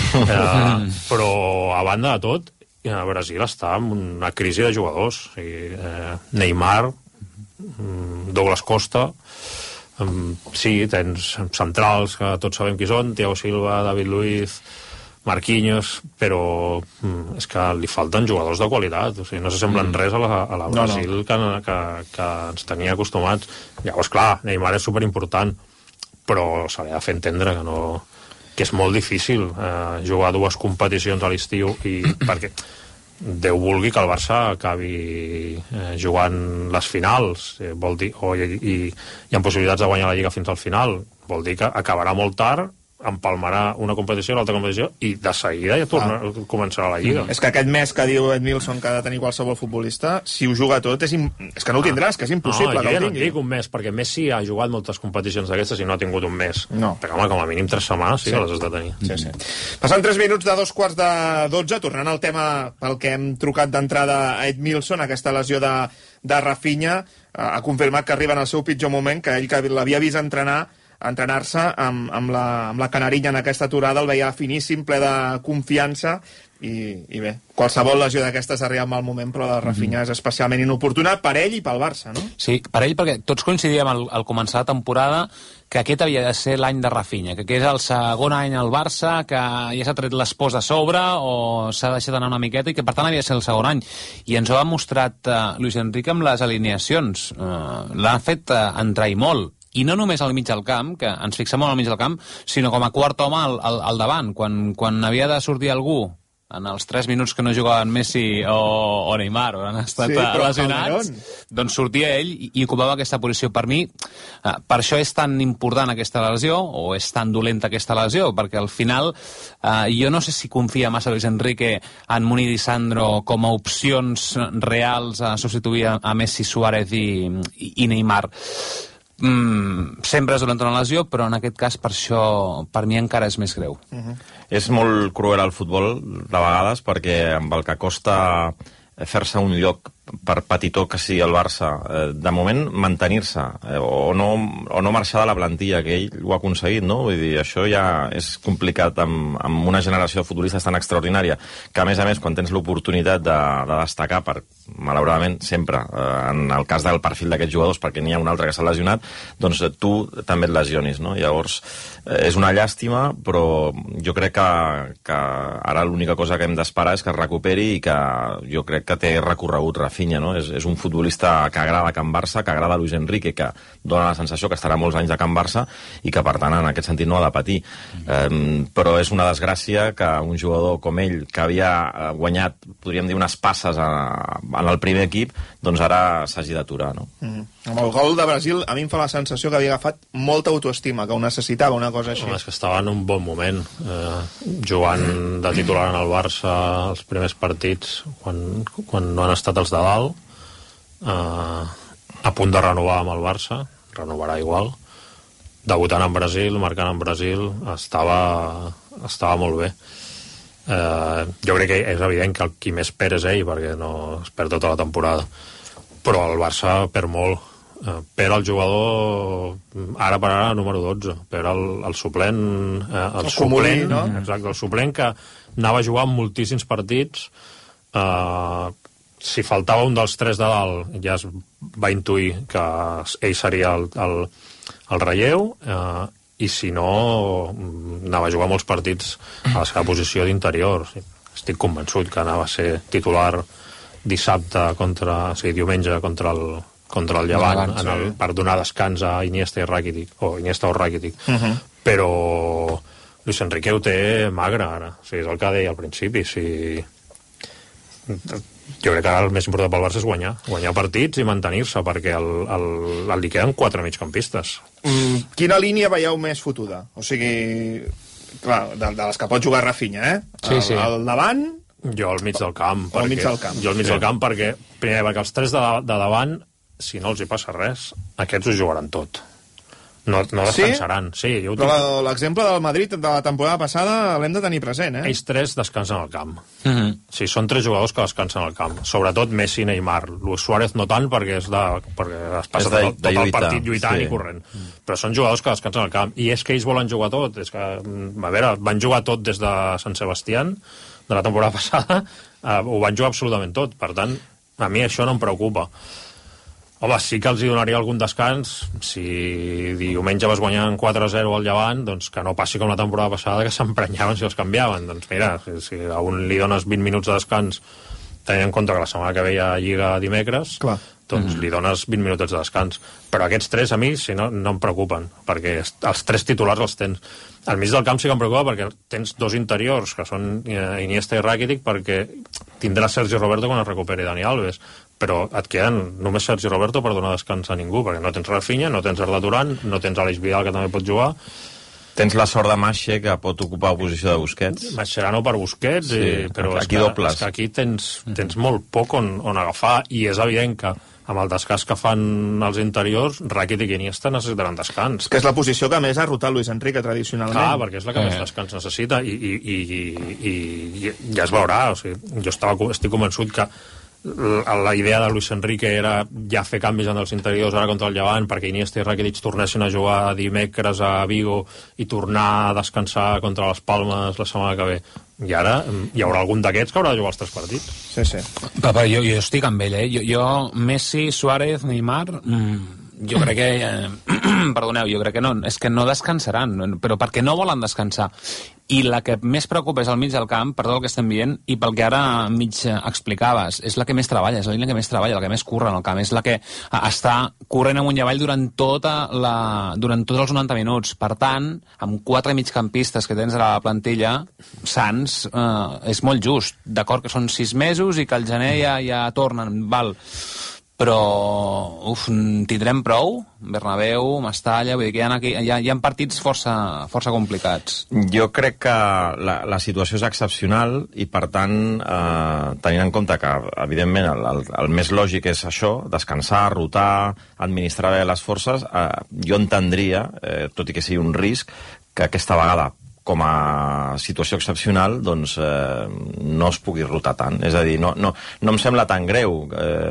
Però, a banda de tot, Brasil està en una crisi de jugadors. Neymar, Douglas Costa, sí, tens centrals que tots sabem qui són, Thiago Silva, David Luiz, Marquinhos, però és que li falten jugadors de qualitat, o sigui, no s'assemblen res a la Brasil que ens tenia acostumats. Llavors, clar, Neymar és superimportant, però se li ha de fer entendre que és molt difícil jugar dues competicions a l'estiu, i perquè Déu vulgui que el Barça acabi jugant les finals, vol dir, i hi ha possibilitats de guanyar la Lliga fins al final, vol dir que acabarà molt tard, empalmarà una competició, l'altra competició, i de seguida ja començarà la Lliga. És que aquest mes que diu Edmilson que ha de tenir qualsevol futbolista, si ho juga tot, és que no ho tindràs, que és impossible que ho tingui. Jo ja no dic un mes, perquè Messi ha jugat moltes competicions d'aquestes i no ha tingut un mes. Però home, com a mínim 3 setmanes sí que les has de tenir. Sí. Passant 3 minuts de 2:45, tornant al tema pel que hem trucat d'entrada a Edmilson, aquesta lesió de Rafinha, ha confirmat que arriba en el seu pitjor moment, que ell que l'havia vist entrenar-se amb la canarilla en aquesta aturada, el veia finíssim, ple de confiança, i bé, qualsevol lesió d'aquestes arriba en mal moment, però la de Rafinha és especialment inoportuna per ell i pel Barça, no? Sí, per ell, perquè tots coincidíem al començar la temporada que aquest havia de ser l'any de Rafinha, que és el segon any al Barça, que ja s'ha tret l'espòs de sobre o s'ha deixat anar una miqueta, i que per tant havia de ser el segon any. I ens ho ha mostrat Luis Enrique amb les alineacions. L'ha fet entrar i molt. I no només al mig del camp, que ens fixem molt al mig del camp, sinó com a quart home al davant. Quan havia de sortir algú en els 3 minuts que no jugaven Messi o Neymar, o han estat lesionats, doncs sortia ell i ocupava aquesta posició. Per mi, per això és tan important aquesta lesió, o és tan dolenta aquesta lesió, perquè al final jo no sé si confia massa Luis Enrique en Muniz i Sandro com a opcions reals a substituir a Messi, Suárez i Neymar. Sempre és dolenta una lesió, però en aquest cas per això per mi encara és més greu. És molt cruel el futbol de vegades, perquè amb el que costa fer-se un lloc, per petitó que sigui el Barça, de moment mantenir-se o no marxar de la plantilla, que ell ho ha aconseguit, no? Vull dir, això ja és complicat amb una generació de futbolistes tan extraordinària, que a més, quan tens l'oportunitat de destacar, malauradament sempre, en el cas del perfil d'aquests jugadors, perquè n'hi ha un altre que s'ha lesionat, doncs tu també et lesionis, no? Llavors, és una llàstima, però jo crec que ara l'única cosa que hem d'esperar és que es recuperi i que jo crec que té recorregut Rafinha, no? És un futbolista que agrada a Can Barça, que agrada a Luis Enrique, que dona la sensació que estarà molts anys a Can Barça i que, per tant, en aquest sentit no ha de patir. Però és una desgràcia que un jugador com ell, que havia guanyat, podríem dir, unes passes en el primer equip, doncs ara s'hagi d'aturar, no? Amb el gol de Brasil, a mi em fa la sensació que havia agafat molta autoestima, que ho necessitava, una cosa així. És que estava en un bon moment, jugant de titular en el Barça els primers partits, quan no han estat els de dalt, a punt de renovar amb el Barça, renovarà igual, debutant en Brasil, marcant en Brasil, estava molt bé. Jo crec que és evident que el qui més perd és ell, perquè no es perd tota la temporada, però el Barça perd molt. Per el jugador ara per ara número 12, per el suplent, el suplent, no? Exacte, el suplent que anava a jugar moltíssims partits. Si faltava un dels 3 de dalt, ja es va intuir que ell seria el relleu, i si no, anava a jugar molts partits a la seva posició d'interior. Estic convençut que anava a ser titular dissabte diumenge contra el Llevant, per donar descans a Iniesta o Rakitic. Però Luis Enrique ho té magre ara, és el que deia al principi. Jo crec que ara el més important pel Barça és guanyar partits i mantenir-se, perquè li queden 4 migcampistes. Quina línia veieu més fotuda? O sigui, clar, de les que pot jugar Rafinha, Sí. Al davant... Jo al mig del camp. Jo al mig del camp perquè els 3 de davant, si no els hi passa res, aquests ho jugaran tot. No descansaran. Sí? Però l'exemple del Madrid de la temporada passada l'hem de tenir present, Ells 3 descansen al camp. Sí, són 3 jugadors que descansen al camp. Sobretot Messi i Neymar. Luis Suárez no tant, perquè es passa tot el partit lluitant i corrent. Però són jugadors que descansen al camp. I és que ells volen jugar tot. És que, a veure, van jugar tot des de Sant Sebastián, de la temporada passada, ho van jugar absolutament tot. Per tant, a mi això no em preocupa. Home, sí que els hi donaria algun descans. Si diumenge vas guanyant 4-0 al Llevant, doncs que no passi com la temporada passada, que s'emprenyaven si els canviaven. Doncs mira, si a un li dones 20 minuts de descans, tenint en compte que la setmana que ve hi ha Lliga dimecres, doncs li dones 20 minuts de descans. Però aquests 3 a mi no em preocupen, perquè els 3 titulars els tens. Al mig del camp sí que em preocupa, perquè tens 2 interiors, que són Iniesta i Rakitic, perquè tindrà Sergi Roberto quan es recuperi Dani Alves. Però et queden només Sergi Roberto per donar descans a ningú, perquè no tens Rafinha, no tens Arda Turan, no tens Aleix Vidal, que també pot jugar. Tens la sort de Masche, que pot ocupar la posició de Busquets. Mascherano per Busquets, però aquí dobles. És que aquí tens molt poc on agafar, i és evident que amb el descans que fan els interiors, Rakitic i Iniesta necessitaran descans. Que és la posició que més ha rotat Luis Enrique tradicionalment. Clar, perquè és la que més descans necessita, i ja es veurà. O sigui, jo estic convençut que la idea de Luis Enrique era ja fer canvis en els interiors ara contra el Llevant, perquè Iniesta i Rakitic tornessin a jugar dimecres a Vigo i tornar a descansar contra les Palmes la setmana que ve. I ara hi haurà algun d'aquests que haurà de jugar els 3 partits. Sí. Papa, jo estic amb ell, Jo Messi, Suárez, Neymar, Jo crec que... perdoneu, jo crec que no. És que no descansaran, però perquè no volen descansar. I la que més preocupa és al mig del camp, per tot el que estem dient, i pel que ara mig explicaves, és la que més treballa, és la línia que més treballa, la que més curra en el camp, és la que està corrent amunt i avall durant tots els 90 minuts. Per tant, amb 4 migcampistes que tens a la plantilla, Sants és molt just. D'acord que són 6 mesos i que al gener ja tornen, val. Però, tindrem prou? Bernabéu, Mestalla, vull dir que hi ha partits força complicats. Jo crec que la situació és excepcional i, per tant, tenint en compte que, evidentment, el més lògic és això, descansar, rotar, administrar bé les forces, jo entendria, tot i que sigui un risc, que aquesta vegada, com a situació excepcional, doncs no es pugui rotar tant. És a dir, no em sembla tan greu,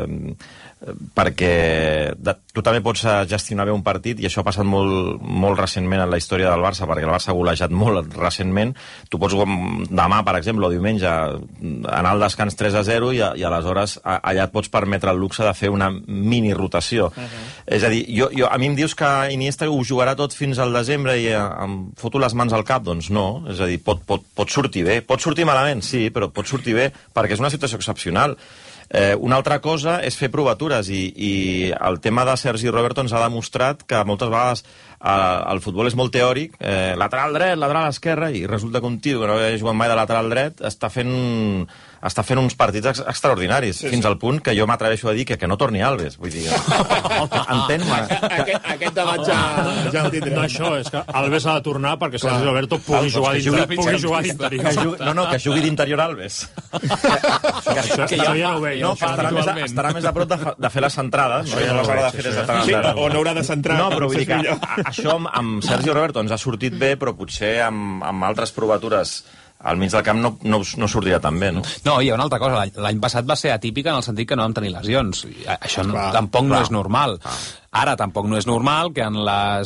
perquè tu també pots gestionar bé un partit, i això ha passat molt recentment en la història del Barça, perquè el Barça ha golejat molt recentment. Tu pots demà, per exemple, o diumenge, anar al descans 3-0 i aleshores allà et pots permetre el luxe de fer una mini rotació. És a dir, a mi em dius que Iniesta ho jugarà tot fins al desembre i em foto les mans al cap? Doncs no, és a dir, pot sortir bé. Pot sortir malament, sí, però pot sortir bé perquè és una situació excepcional. Una altra cosa és fer provatures, i el tema de Sergi Roberto ens ha demostrat que moltes vegades el futbol és molt teòric, lateral dret, lateral esquerra, i resulta que un tio que no havia jugat mai de lateral dret està fent uns partits extraordinaris, fins al punt que jo m'atreveixo a dir que no torni Alves. Vull dir, entén-me. Aquest debat ja el tindrem. No, això, és que Alves ha de tornar perquè Sergi Roberto pugui jugar d'interior. No, que jugui d'interior Alves. Això ja no ho veia. No, estarà més a prop de fer les centrades, no? Ja no s'haurà de fer des de tant. Sí, o no haurà de centrar. No, però vull dir que això amb Sergio Roberto ens ha sortit bé, però potser amb altres provatures al mig del camp no sortirà tan bé, no? No, hi ha una altra cosa. L'any passat va ser atípica en el sentit que no vam tenir lesions. Això tampoc no és normal. Ara tampoc no és normal que en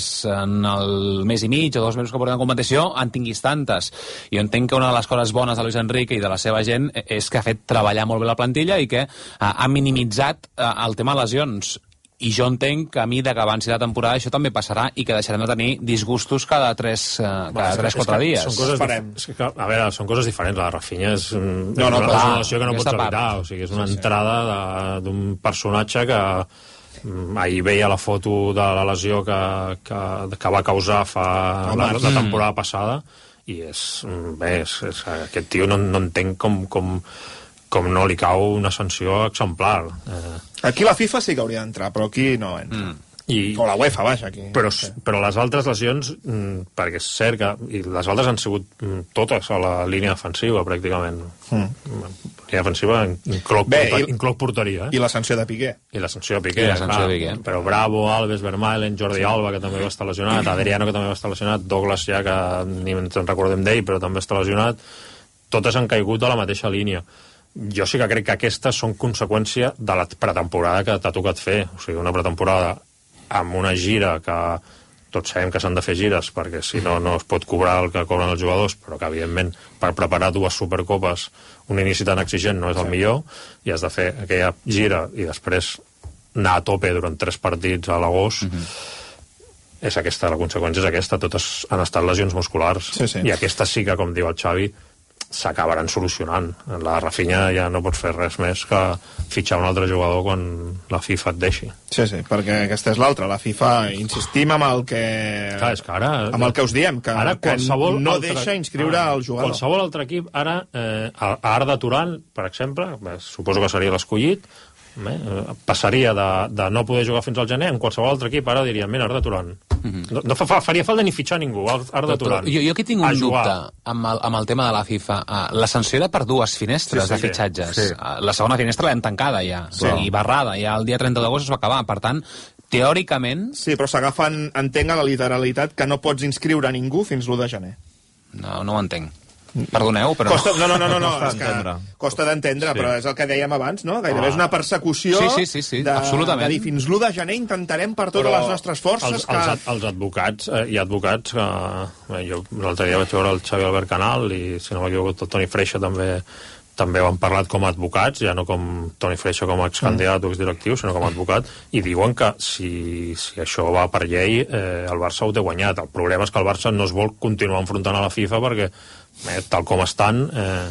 el mes i mig o 2 mesos que portem de competició en tinguis tantes. Jo entenc que una de les coses bones de Luis Enrique i de la seva gent és que ha fet treballar molt bé la plantilla i que ha minimitzat el tema lesions. I jo entenc que a mi que avanci la temporada això també passarà i que deixarem de tenir disgustos cada 3-4 dies. A veure, són coses diferents. La Rafinha és una lesió que no pots evitar. O sigui, és una entrada d'un personatge que ahir veia la foto de la lesió que va causar la temporada passada, i aquest tio no entenc com no li cau una sanció exemplar. Aquí la FIFA sí que hauria d'entrar, però aquí no entra. O la UEFA, vaja, aquí. Però les altres lesions, perquè és cert que les altres han sigut totes a la línia defensiva, pràcticament. Línia defensiva incloc porteria. I la sanció de Piqué. I la sanció de Piqué. Però Bravo, Alves, Vermaelen, Jordi Alba, que també va estar lesionat, Adriano, que també va estar lesionat, Douglas, ja que ni ens en recordem d'ell, però també està lesionat. Totes han caigut a la mateixa línia. Jo sí que crec que aquestes són conseqüència de la pretemporada que t'ha tocat fer. O sigui, una pretemporada amb una gira que tots sabem que s'han de fer gires, perquè si no es pot cobrar el que cobren els jugadors, però que evidentment per preparar 2 supercopes un inici tan exigent no és el millor, i has de fer aquella gira i després anar a tope durant 3 partits a l'agost. És aquesta, la conseqüència és aquesta. Totes han estat lesions musculars, i aquestes sí que, com diu el Xavi, s'acabaran solucionant. La Rafinha ja no pots fer res més que fitxar un altre jugador quan la FIFA et deixi. Sí, perquè aquesta és l'altra. La FIFA, insistim amb el que... Clar, és que ara... Amb el que us diem, que no deixa inscriure el jugador. Qualsevol altre equip, ara, a Arda Turan, per exemple, suposo que seria l'escollit, passaria de no poder jugar fins al gener. En qualsevol altre equip ara dirien, mira, Arda Turan. No faria falta ni fitxar ningú, Arda Turan. Jo aquí tinc un dubte amb el tema de la FIFA. La sanció era per 2 finestres de fitxatges. La segona finestra l'hem tancada ja, i barrada, ja el dia 30 d'agost es va acabar. Per tant, teòricament... Sí, però s'agafen, entenc, a la literalitat que no pots inscriure ningú fins l'1 de gener. No ho entenc. Perdoneu, però... Costa d'entendre, però és el que dèiem abans, no? Gairebé és una persecució absolutament. De dir, fins l'1 de gener intentarem per totes les nostres forces Els advocats, hi ha advocats que... Jo l'altre dia vaig veure el Xavi Albert Canal, i si no m'equivoco el Toni Freixa també també ho han parlat com a advocats, ja no com Toni Freixa com a excandidat o exdirectiu, sinó com a advocat, i diuen que si això va per llei, el Barça ho té guanyat. El problema és que el Barça no es vol continuar enfrontant a la FIFA perquè, tal com estan,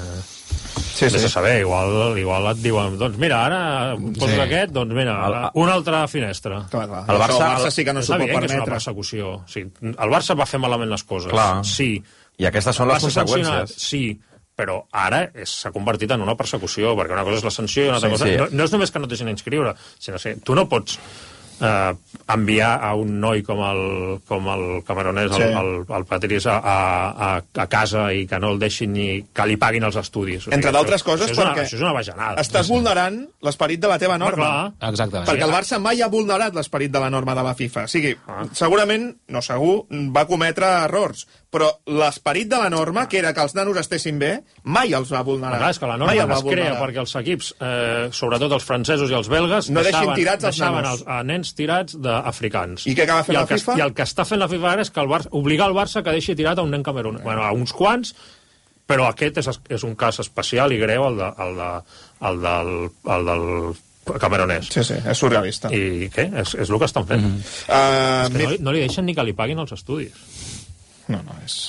vés a saber, igual et diuen, doncs mira, ara poses aquest, doncs mira, una altra finestra. El Barça sí que no s'ho pot permetre. És una persecució. Sí, el Barça va fer malament les coses. Sí. I aquestes són les conseqüències. Sí, però ara s'ha convertit en una persecució, perquè una cosa és la sanció i una altra cosa... No és només que no et deixin inscriure, sinó que tu no pots enviar a un noi com el cameronès, el Patrice, a casa i que no el deixin ni que li paguin els estudis. Entre d'altres coses, perquè això és una bajanada. Estàs vulnerant l'esperit de la teva norma. Exactament. Perquè el Barça mai ha vulnerat l'esperit de la norma de la FIFA. O sigui, segurament, no segur, va cometre errors, però l'esperit de la norma, que era que els nanos estessin bé, mai els va vulnerar. Clar, és que la norma es crea perquè els equips, sobretot els francesos i els belgues, no deixaven a nens tirats d'africans. I què acaba fent la FIFA? I el que està fent la FIFA ara és que obligar el Barça que deixi tirat a un nen camerunès. Bueno, a uns quants, però aquest és un cas especial i greu, el del cameronès. Sí, és surrealista. I què? És el que estan fent. No li deixen ni que li paguin els estudis. No,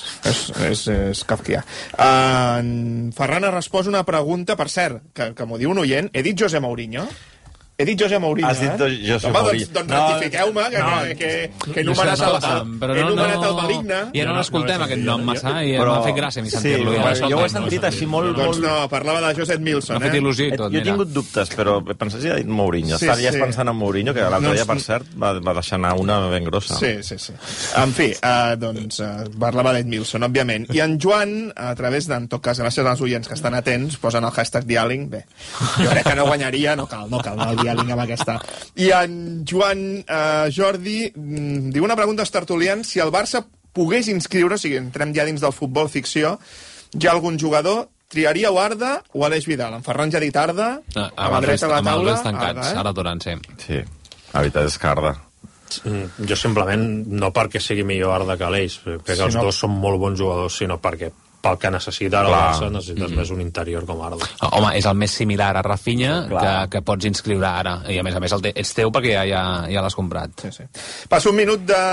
és kafkià. Ferran ha respost una pregunta, per cert, que m'ho diu un oient. He dit José Mourinho? He dit José Mourinho, Has dit José Mourinho. Doncs rectifiqueu-me, que he numerat el Maligne. Ja no l'escoltem, aquest nom massa, i m'ha fet gràcia a mi sentir-lo. Jo ho he sentit així molt... Doncs no, parlava de Josep Milson. M'ha fet il·lusió i tot, Jo he tingut dubtes, però pensat si ha dit Mourinho. Estaries pensant en Mourinho, que l'altre dia, per cert, va deixar anar una ben grossa. Sí. En fi, doncs parlava d'Edmilson, òbviament. I en Joan, a través en tot cas, gràcies als oients que estan atents, posen el hashtag Dialing. Bé, jo crec que no guanyaria, no cal Dialing amb aquesta. I en Joan Jordi diu una pregunta als tertulians: si el Barça pogués inscriure, o sigui, entrem ja dins del futbol ficció, ja algun jugador, triaria Arda o Aleix Vidal? En Ferran ja ha dit Arda, a la dreta de la taula. Amb els tancats, ara Duran, sí. Sí, la veritat és que Arda. Jo simplement, no perquè sigui millor Arda que Aleix, perquè els dos són molt bons jugadors, sinó perquè pel que necessita ara el Barça necessites més un interior com Arda. Home, és el més similar a Rafinha que pots inscriure ara, i a més ets teu perquè ja l'has comprat. Sí. Passa un minut de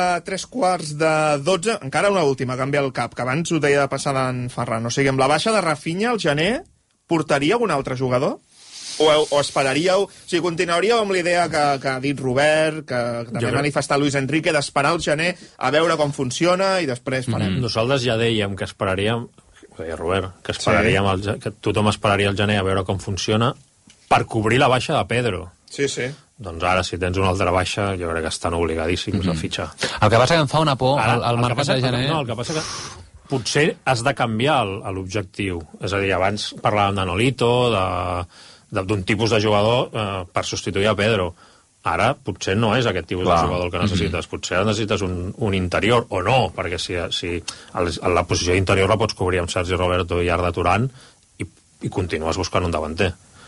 3:45, encara una última, canvia el cap, que abans ho deia de passada en Ferran. O sigui, amb la baixa de Rafinha al gener, portaria un altre jugador? O esperaríeu... O sigui, continuaríeu amb l'idea que ha dit Robert, que també ha manifestat Luis Enrique, d'esperar al gener a veure com funciona i després farem. Nosaltres ja dèiem que esperaríem, ho deia Robert, que tothom esperaria al gener a veure com funciona per cobrir la baixa de Pedro. Sí. Doncs ara, si tens una altra baixa, jo crec que estan obligadíssims a fitxar. El que passa que em fa una por al mercat de gener... No, el que passa que potser has de canviar l'objectiu. És a dir, abans parlàvem de Nolito, d'un tipus de jugador per substituir a Pedro. Ara potser no és aquest tipus de jugador que necessites. Potser necessites un interior, o no, perquè si la posició d'interior la pots cobrir amb Sergi Roberto i Arda Turan i continues buscant un davanter.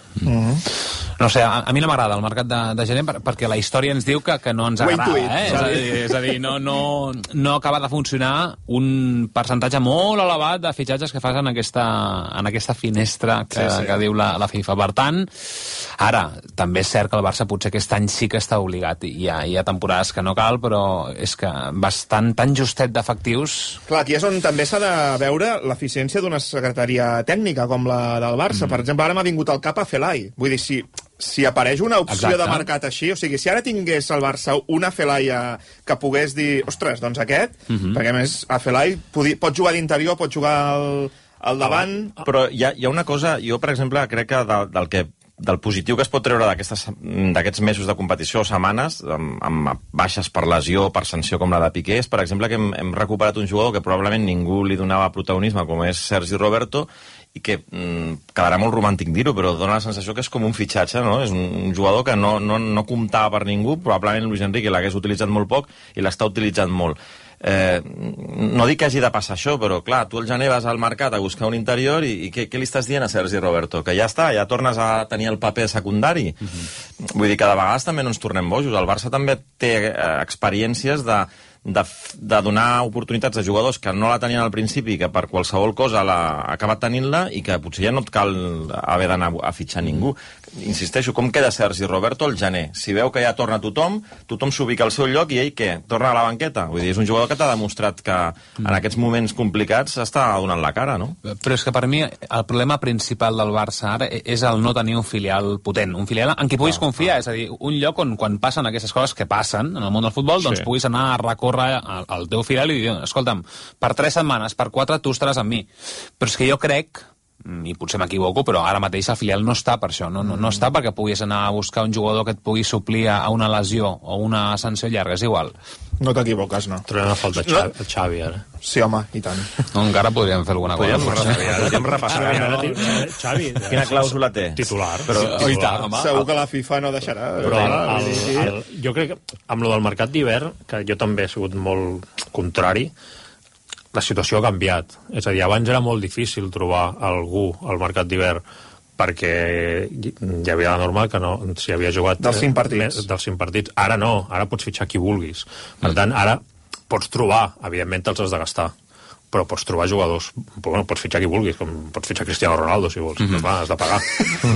No sé, a mi no m'agrada el mercat de gener perquè la història ens diu que no ens agrada. És a dir, no acaba de funcionar un percentatge molt elevat de fitxatges que fas en aquesta finestra que diu la FIFA. Per tant, ara, també és cert que el Barça potser aquest any sí que està obligat. Hi ha temporades que no cal, però és que bastant tan justet d'efectius... Clar, aquí és on també s'ha de veure l'eficiència d'una secretaria tècnica com la del Barça. Per exemple, ara m'ha vingut al cap a Felai. Vull dir, si apareix una opció de mercat així, o sigui, si ara tingués el Barça una Felai que pogués dir, ostres, doncs aquest, perquè a més a Felai pot jugar d'interior, pot jugar al davant... Però hi ha una cosa, jo per exemple crec que del positiu que es pot treure d'aquests mesos de competició o setmanes, amb baixes per lesió, per sanció com la de Piqué, és, per exemple, que hem recuperat un jugador que probablement ningú li donava protagonisme, com és Sergi Roberto, i que quedarà molt romàntic dir-ho, però dona la sensació que és com un fitxatge, no? És un jugador que no comptava per ningú, probablement Luis Enrique l'hagués utilitzat molt poc i l'està utilitzant molt. No dic que hagi de passar això, però clar, tu al gener vas al mercat a buscar un interior i què li estàs dient a Sergi Roberto? Que ja està, ja tornes a tenir el paper secundari. Vull dir que de vegades també no ens tornem bojos. El Barça també té experiències de donar oportunitats a jugadors que no la tenien al principi, que per qualsevol cosa ha acabat tenint-la i que potser ja no et cal haver d'anar a fitxar ningú. Insisteixo, com queda Sergi Roberto al gener? Si veu que ja torna tothom s'ubica al seu lloc i ell què? Torna a la banqueta? Vull dir, és un jugador que t'ha demostrat que en aquests moments complicats està donant la cara, no? Però és que per mi el problema principal del Barça ara és el no tenir un filial potent, un filial en qui puguis confiar, és a dir, un lloc on quan passen aquestes coses que passen en el món del futbol, doncs puguis anar a recórrer al teu filial i dir, escolta'm, per 3 setmanes, per 4, tu estaràs amb mi. Però és que jo crec, i potser m'equivoco, però ara mateix el filial no està per això, no està perquè puguis anar a buscar un jugador que et pugui suplir a una lesió o una sanció llarga, és igual. No t'equivoques, no. Trobem a falta Xavi, ara. Sí, home, i tant. No, encara podríem fer alguna cosa. Podríem repassar. Xavi. Quina clàusula té? Titular. Segur que la FIFA no deixarà. Però jo crec que amb lo del mercat d'hivern, que jo també he sigut molt contrari, la situació ha canviat. És a dir, abans era molt difícil trobar algú al mercat d'hivern perquè hi havia la norma que no s'hi havia jugat dels 5 partits. Dels 5 partits. Ara no, ara pots fitxar qui vulguis. Per tant, ara pots trobar, evidentment te'ls has de gastar, però pots trobar jugadors, bueno, pots fitxar qui vulguis, com pots fitxar Cristiano Ronaldo, si vols, però clar, has de pagar.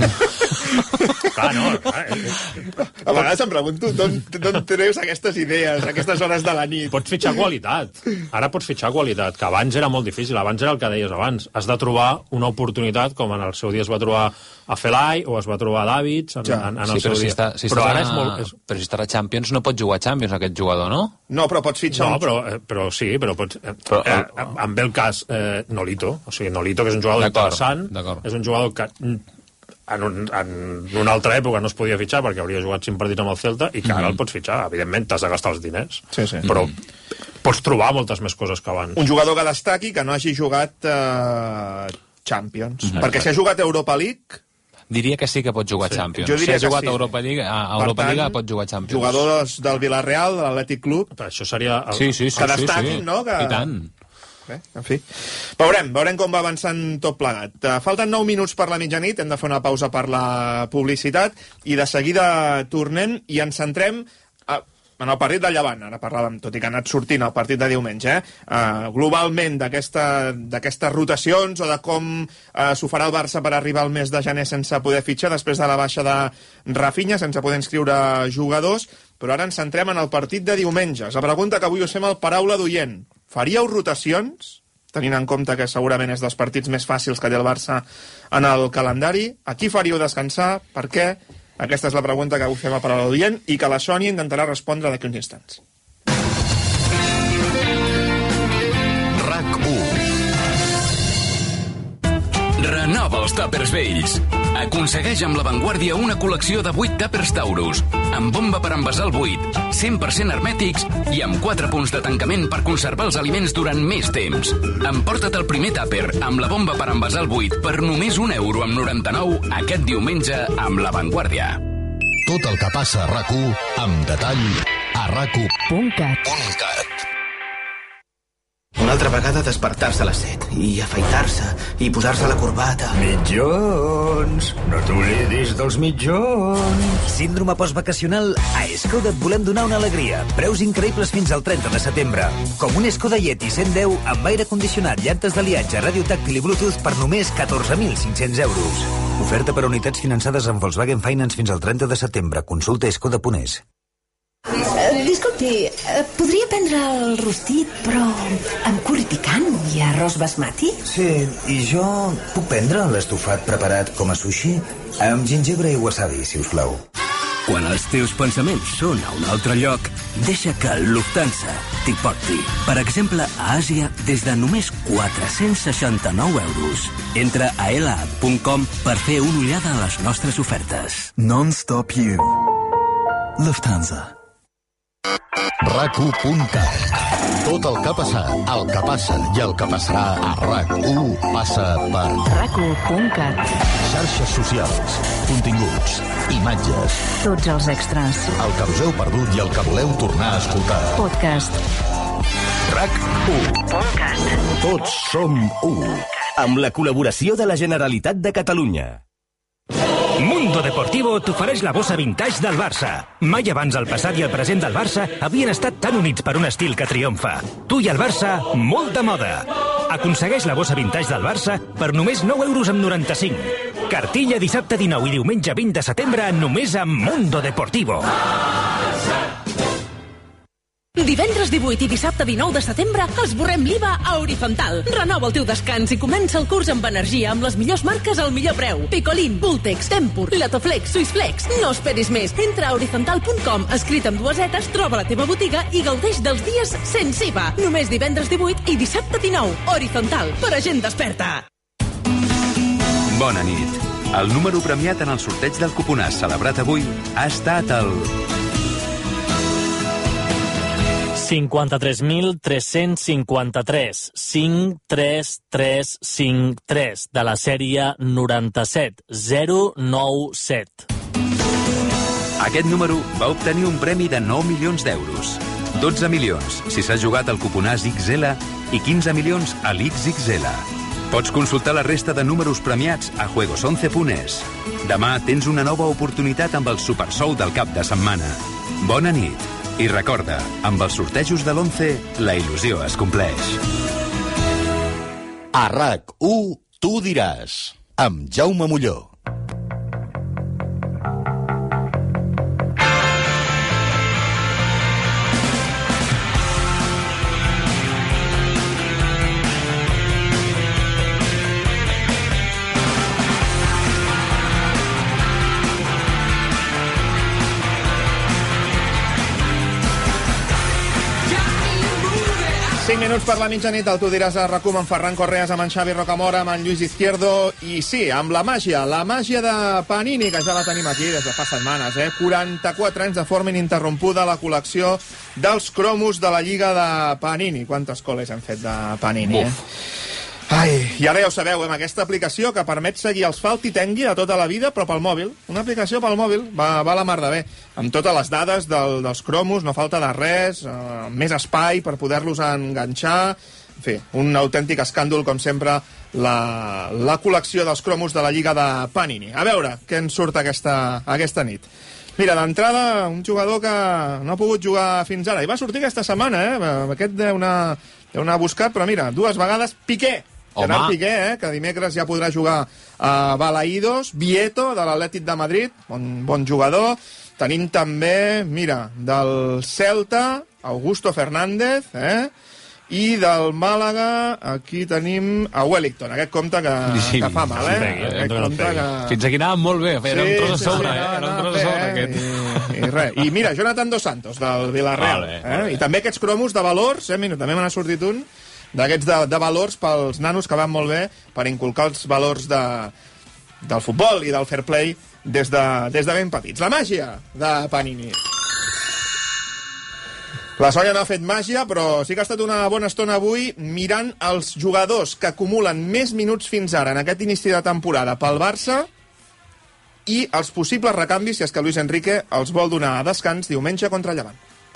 Clar, no, clar. A vegades em pregunto d'on treus aquestes idees, aquestes hores de la nit. Pots fitxar qualitat. Ara pots fitxar qualitat, que abans era molt difícil, abans era el que deies abans. Has de trobar una oportunitat, com en el seu dia es va trobar a Felai o es va trobar a Davids en el seu dia. Però ara és molt... Però si està a Champions no pot jugar a Champions aquest jugador, no? No, però pots fitxar... No, però sí, però pots... Em ve el cas Nolito, o sigui, Nolito, que és un jugador interessant, és un jugador que en una altra època no es podia fitxar perquè hauria jugat 5 partits amb el Celta i que ara el pots fitxar, evidentment t'has de gastar els diners, però pots trobar moltes més coses que abans. Un jugador que destaqui que no hagi jugat Champions, perquè si ha jugat Europa League... Diria que sí que pot jugar a Champions. Si ha jugat a Europa League, pot jugar a Champions. Jugadors del Villarreal, de l'Atlètic Club... Però això seria... Sí. Que destaquin, no? I tant. En fi, veurem com va avançant tot plegat. Falten 9 minuts per la mitjanit, hem de fer una pausa per la publicitat i de seguida tornem i ens centrem en el partit del Llevant. Ara parlàvem, tot i que ha anat sortint el partit de diumenge, globalment d'aquestes rotacions o de com s'ho farà el Barça per arribar al mes de gener sense poder fitxar després de la baixa de Rafinha, sense poder inscriure jugadors, però ara ens centrem en el partit de diumenge. És la pregunta que avui us fem al Paraula d'Oient. Faríeu rotacions, tenint en compte que segurament és dels partits més fàcils que té el Barça en el calendari? A qui faríeu descansar? Per què? Aquesta és la pregunta que avui fem a Paraula d'Oient i que la Sònia intentarà respondre d'aquí uns instants. RAC1. Renova els tàpers vells. Aconsegueix amb La Vanguardia una col·lecció de 8 tàpers Taurus, amb bomba per envasar el buit, 100% hermètics i amb 4 punts de tancament per conservar els aliments durant més temps. Emporta't el primer tàper amb la bomba per envasar el buit per només €1,99 aquest diumenge amb La Vanguardia. Tot el que passa a RAC1 amb detall a RAC1.cat. Una altra vegada despertar-se a les 7 i afaitar-se i posar-se la corbata. Mitjons! No t'oblidis dels mitjons! Síndrome postvacacional? A Skoda et volem donar una alegria. Preus increïbles fins al 30 de setembre. Com un Skoda Yeti 110 amb aire condicionat, llantes d'aliatge, ràdio tàctil i Bluetooth per només 14.500 euros. Oferta per a unitats finançades amb Volkswagen Finance fins al 30 de setembre. Consulta skoda.es. Disculpi, podria prendre el rostit, però amb curri picant i arròs basmati? Sí, i jo puc prendre l'estofat preparat com a sushi amb gingebre i wasabi, si us plau. Quan els teus pensaments són a un altre lloc, deixa que el Lufthansa t'hi porti. Per exemple, a Àsia, des de només 469 euros. Entra a ela.com per fer una ullada a les nostres ofertes. Non-stop you. Lufthansa. RAC1.cat. Tot el que ha passat, el que passa i el que passarà a RAC1 passa per RAC1.cat. Xarxes socials, continguts, imatges, tots els extras, el que us heu perdut i el que voleu tornar a escoltar. Podcast. RAC1.cat. Tots som u. Amb la col·laboració de la Generalitat de Catalunya. Mundo Deportivo t'ofereix la bossa vintage del Barça. Mai abans el passat i el present del Barça havien estat tan units per un estil que triomfa. Tu i el Barça, molt de moda. Aconsegueix la bossa vintage del Barça per només 9,95 €. Cartilla dissabte 19 i diumenge 20 de setembre només a Mundo Deportivo. Divendres 18 i dissabte 19 de setembre esborrem l'IVA a Horizontal. Renova el teu descans i comença el curs amb energia amb les millors marques al millor preu. Picolín, Bultex, Tempur, Latoflex, Swissflex. No esperis més. Entra a horizontal.com, escrit amb 2 etes, troba la teva botiga i gaudeix dels dies sense IVA. Només divendres 18 i dissabte 19. Horizontal, per a gent desperta. Bona nit. El número premiat en el sorteig del cuponàs celebrat avui ha estat el 53.353 53353 de la sèrie 97097. Aquest número va obtenir un premi de 9 milions d'euros. 12 milions si s'ha jugat al cuponàs XL i 15 milions a l'XXL. Pots consultar la resta de números premiats a juegos11.es. Demà tens una nova oportunitat amb el Supersou del cap de setmana. Bona nit. I recorda, amb els sortejos de l'11, la il·lusió es compleix. A RAC1, tu diràs, amb Jaume Molló. Minuts per la mitjanit, el Tu diràs a RAC1 amb Ferran Correas, amb en Xavi Rocamora, amb en Lluís Izquierdo, i sí, amb la màgia de Panini, que ja la tenim aquí des de fa setmanes, 44 anys de forma ininterrompuda la col·lecció dels cromos de la Lliga de Panini. Quantes coles hem fet de Panini, Ai, i ara ja ho sabeu, amb aquesta aplicació que permet seguir els Falti Tengui a tota la vida, però pel mòbil. Una aplicació pel mòbil, va la mar de bé. Amb totes les dades dels cromos, no falta de res, més espai per poder-los enganxar. En fi, un autèntic escàndol, com sempre, la col·lecció dels cromos de la Lliga de Panini. A veure què ens surt aquesta nit. Mira, d'entrada, un jugador que no ha pogut jugar fins ara. I va sortir aquesta setmana, Aquest deu anar buscat, però mira, 2 vegades, Piqué. Gerard Piqué, que dimecres ja podrà jugar a Balaïdos. Vieto, de l'Atlètic de Madrid, bon jugador. Tenim també, mira, del Celta, Augusto Fernández, i del Màlaga, aquí tenim a Wellington, aquest compte que fa mal, Fins aquí anava molt bé, era un tros a sobre, aquest. I res. I mira, Jonathan Dos Santos, del Villarreal. I també aquests cromos de valors, mira, també me n'ha sortit un, d'aquests de valors pels nanos que van molt bé per inculcar els valors del futbol i del fair play des de ben petits. La màgia de Panini. La Sònia no ha fet màgia, però sí que ha estat una bona estona avui mirant els jugadors que acumulen més minuts fins ara en aquest inici de temporada pel Barça i els possibles recanvis si és que Luis Enrique els vol donar a descans diumenge contra Llevant.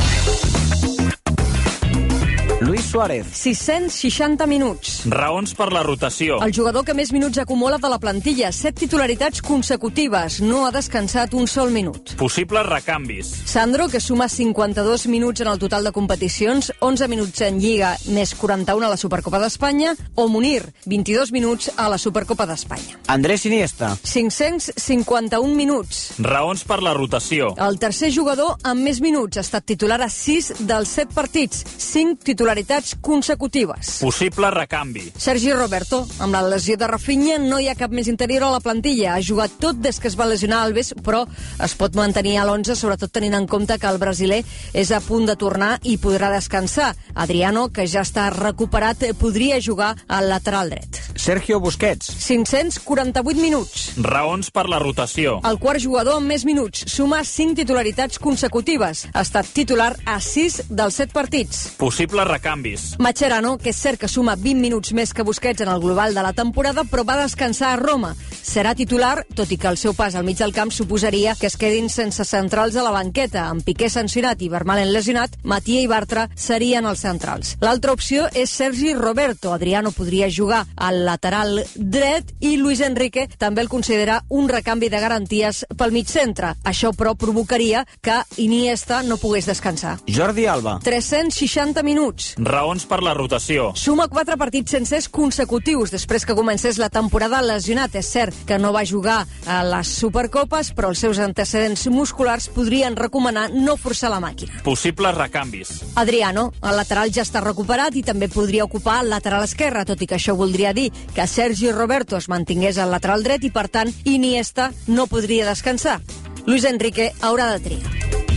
Luis Suárez. 660 minuts. Raons per la rotació. El jugador que més minuts ha acumulat de la plantilla, 7 titularitats consecutives. No ha descansat un sol minut. Possibles recanvis. Sandro, que suma 52 minuts en el total de competicions, 11 minuts en Lliga, més 41 a la Supercopa d'Espanya, o Munir, 22 minuts a la Supercopa d'Espanya. Andrés Iniesta. 551 minuts. Raons per la rotació. El tercer jugador amb més minuts ha estat titular a 6 dels 7 partits, 5 titularitats consecutives. Possible recanvi. Sergi Roberto, amb la lesió de Rafinha no hi ha cap més interior a la plantilla. Ha jugat tot des que es va lesionar Alves, però es pot mantenir a l'11, sobretot tenint en compte que el brasiler és a punt de tornar i podrà descansar. Adriano, que ja està recuperat, podria jugar al lateral dret. Sergio Busquets. 548 minuts. Raons per la rotació. El quart jugador amb més minuts suma 5 titularitats consecutives. Ha estat titular a 6 dels 7 partits. Possible recanvis. Mascherano, que és cert que suma 20 minuts més que Busquets en el global de la temporada, però va descansar a Roma. Serà titular, tot i que el seu pas al mig del camp suposaria que es quedin sense centrals a la banqueta. Amb Piqué sancionat i Vermaelen lesionat, Matia i Bartra serien els centrals. L'altra opció és Sergi Roberto. Adriano podria jugar al lateral dret, i Luis Enrique també el considera un recanvi de garanties pel mig centre. Això, però, provocaria que Iniesta no pogués descansar. Jordi Alba. 360 minuts. Raons per la rotació. Suma 4 partits sencers consecutius després que comencés la temporada lesionat. És cert que no va jugar a les Supercopes, però els seus antecedents musculars podrien recomanar no forçar la màquina. Possibles recanvis. Adriano, el lateral ja està recuperat i també podria ocupar el lateral esquerre, tot i que això voldria dir que Sergi Roberto es mantingués al lateral dret i, per tant, Iniesta no podria descansar. Luis Enrique haurà de triar.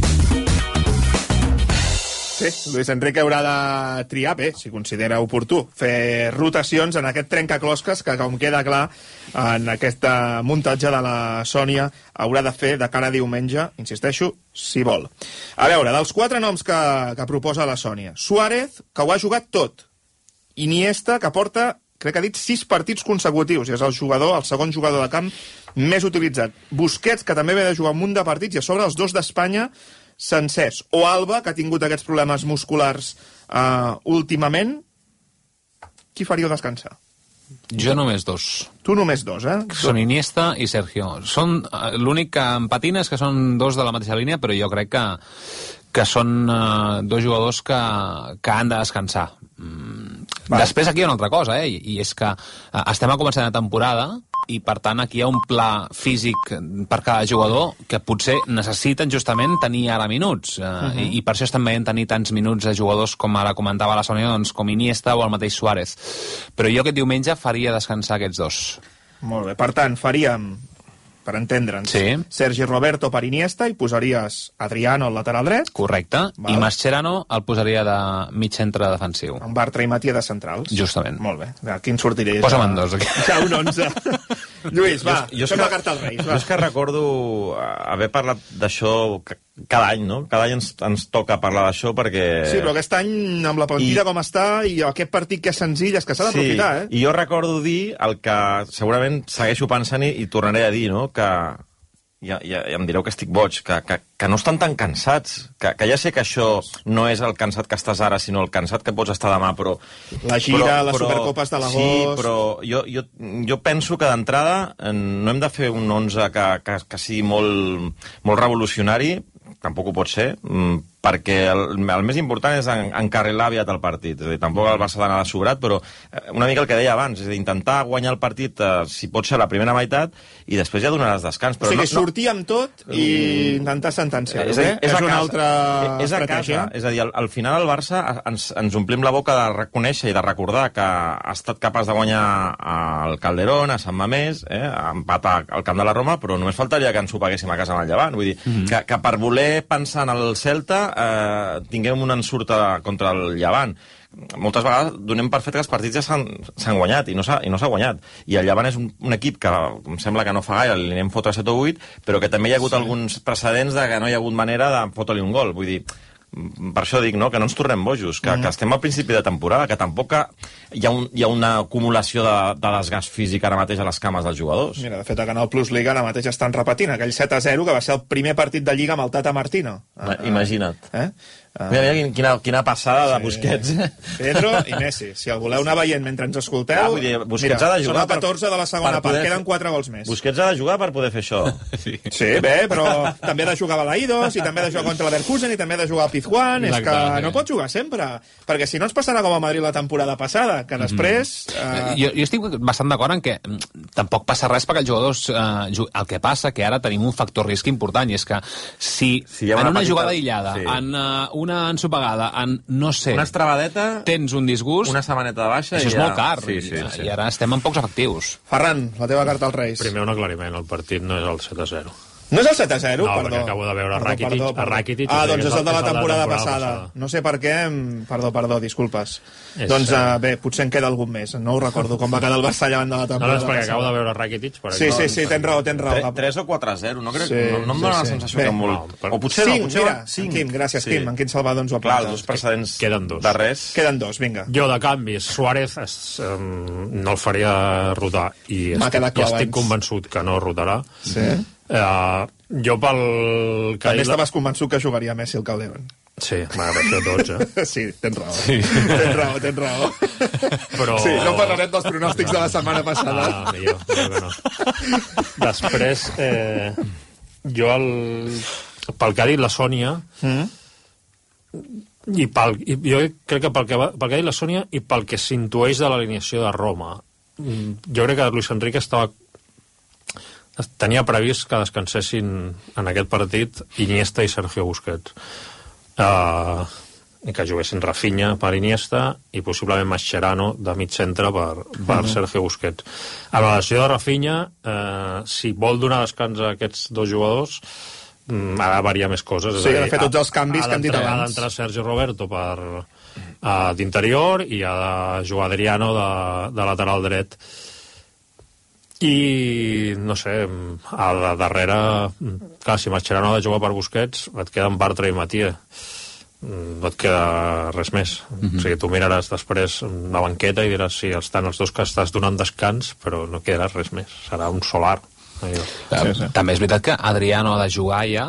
Sí, Luis Enrique haurà de triar, bé, si considera oportú, fer rotacions en aquest trencaclosques que, com queda clar, en aquest muntatge de la Sònia haurà de fer de cara a diumenge, insisteixo, si vol. A veure, dels 4 noms que proposa la Sònia, Suárez, que ho ha jugat tot, Iniesta, que porta, crec que ha dit, 6 partits consecutius, i és el segon jugador de camp més utilitzat. Busquets, que també ve de jugar un munt de partits, i a sobre els 2 d'Espanya sencers. O Alba, que ha tingut aquests problemes musculars últimament. Qui faríeu descansar? Jo només 2. Tu només 2, eh? Són Iniesta i Sergio. L'únic que em patina és que són 2 de la mateixa línia, però jo crec que són 2 jugadors que han de descansar. Després aquí hi ha una altra cosa, i és que estem a començar de temporada i, per tant, aquí hi ha un pla físic per cada jugador que potser necessiten justament tenir ara minuts. I per això estem veient tenir tants minuts a jugadors, com ara comentava la Sònia, doncs, com Iniesta o el mateix Suárez. Però jo aquest diumenge faria descansar aquests 2. Molt bé, per tant, faríem, per entendre'ns, Sergi Roberto per Iniesta i posaries Adriano al lateral dret. Correcte. I Mascherano el posaria de mig centre defensiu. Amb Bartra i Matia de centrals. Justament. Molt bé. Quin sortiria? Posa'm en 2, aquí. Ja un 11. Lluís, va, fem la carta als Reis. Jo és que recordo haver parlat d'això cada any, no? Cada any ens toca parlar d'això perquè... Sí, però aquest any, amb la plantilla com està, i aquest partit que és senzill, és que s'ha d'aprofitar, I jo recordo dir el que segurament segueixo pensant i tornaré a dir, no? Que... Ja em direu que estic boig, que no estan tan cansats, que ja sé que això no és el cansat que estàs ara, sinó el cansat que pots estar demà, però... La gira, les Supercopes de l'agost... Sí, però jo penso que d'entrada no hem de fer un 11 que sigui molt revolucionari, tampoc ho pot ser, perquè el més important és encarrilar aviat el partit. És a dir, tampoc el Barça ha d'anar de sobrat, però una mica el que deia abans, és a dir, intentar guanyar el partit, si pot ser la primera meitat, i després ja donaràs descans. Però o sigui, sortir amb tot i intentar sentenciar-ho, és una altra estratègia. És a dir, al final el Barça ens omplim la boca de reconèixer i de recordar que ha estat capaç de guanyar al Calderón, a Sant Mamés, empatar al camp de la Roma, però només faltaria que ens ho paguéssim a casa amb el Llevant. Vull dir, que per voler pensar en el Celta tinguem un ensurt contra el Llevant. Moltes vegades donem per fet que els partits ja s'han guanyat i no s'ha guanyat. I el Llevant és un equip que em sembla que no fa gaire, li anem fotre 7 o 8, però que també hi ha hagut alguns precedents de que no hi ha hagut manera de fotre-li un gol. Vull dir, per això dic, no?, que no ens tornem bojos, que estem al principi de temporada, que tampoc hi ha una acumulació de desgast físic ara mateix a les cames dels jugadors. Mira, de fet, a Canal Plus Liga ara mateix estan repetint aquell 7-0 que va ser el primer partit de Lliga amb el Tata Martino. Imagina't. Mira quina passada de Busquets. Pedro i Messi. Si el voleu anar veient mentre ens escolteu... Busquets ha de jugar... Són el 14 de la segona part, queden 4 gols més. Busquets ha de jugar per poder fer això. Sí, bé, però també ha de jugar a Balaidos, i també ha de jugar contra l'Leverkusen, i també ha de jugar a Pizjuán. És que no pot jugar sempre, perquè si no ens passarà com a Madrid la temporada passada, que després... Jo estic bastant d'acord en que tampoc passa res perquè els jugadors... El que passa que ara tenim un factor risc important, i és que si en una jugada aïllada, en una ensopegada, en no sé... Una estrabadeta... Tens un disgust... Una setmaneta de baixa... Això és molt car, i ara estem en pocs efectius. Ferran, la teva carta als Reis. Primer un aclariment, el partit no és el 7-0. No és el 7-0? No, perquè acabo de veure Rakitic. Doncs és el de la temporada passada. No sé per què... Perdó, disculpes. Doncs bé, potser en queda algun més. No ho recordo com va quedar el Barça davant de la temporada passada. No, és perquè acabo de veure Rakitic. Sí, tens raó. 3 o 4-0, no crec? No em dóna la sensació que molt... O potser 5, mira, Quim, gràcies, Quim. En Quim Salvador ens ho apunta. Clar, els dos precedents de res. Queden 2, vinga. Jo, de canvis, Suárez no el faria rotar, i estic convençut que no rotarà. Sí. Jo pel... També estaves convençut que jugaria Messi al Calderón. Sí, m'agradaria tots, Sí, tens raó. Tens raó. Però... Sí, no parlarem dels pronòstics de la setmana passada. Millor que no. Després, jo pel que ha dit la Sònia, jo crec que pel que ha dit la Sònia i pel que s'intueix de l'alineació de Roma, jo crec que Luis Enrique tenia previst que descansessin en aquest partit Iniesta i Sergio Busquets, i que juguessin Rafinha per Iniesta i possiblement Mascherano de mig centre per Sergio Busquets. En la lesió de Rafinha, si vol donar descans a aquests dos jugadors, ha de variar més coses. Sí, ha de fer tots els canvis que hem dit abans. Ha d'entrar Sergio Roberto d'interior i ha de jugar Adriano de lateral dret. I, no sé, a darrere, clar, si Mascherano ha de jugar per Busquets, et queden Bartra i Mathieu. No et queda res més. O sigui, tu miraràs després la banqueta i diràs si estan els dos que estàs donant descans, però no quedarà res més. Serà un solar. També és veritat que Adriano ha de jugar ja,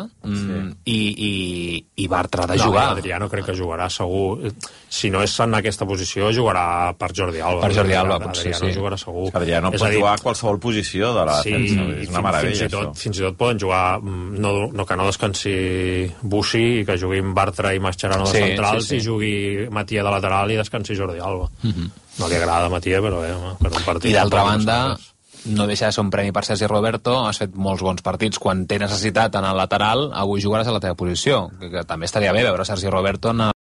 i Bartra ha de jugar. Adriano crec que jugarà segur. Si no és en aquesta posició, jugarà per Jordi Alba. Per Jordi Alba, potser, Adriano jugarà segur. Adriano pot jugar a qualsevol posició de la defensa. És una meravella, fins i tot poden jugar que no descansi Bussi i que juguin Bartra i Mascherano de centrals i jugui Mathieu de lateral i descansi Jordi Alba. No li agrada Mathieu, però per un partit... I d'altra banda, no deixa de ser un premi per Sergi Roberto. Has fet molts bons partits. Quan té necessitat en el lateral, avui jugaràs a la teva posició, que també estaria bé veure Sergi Roberto en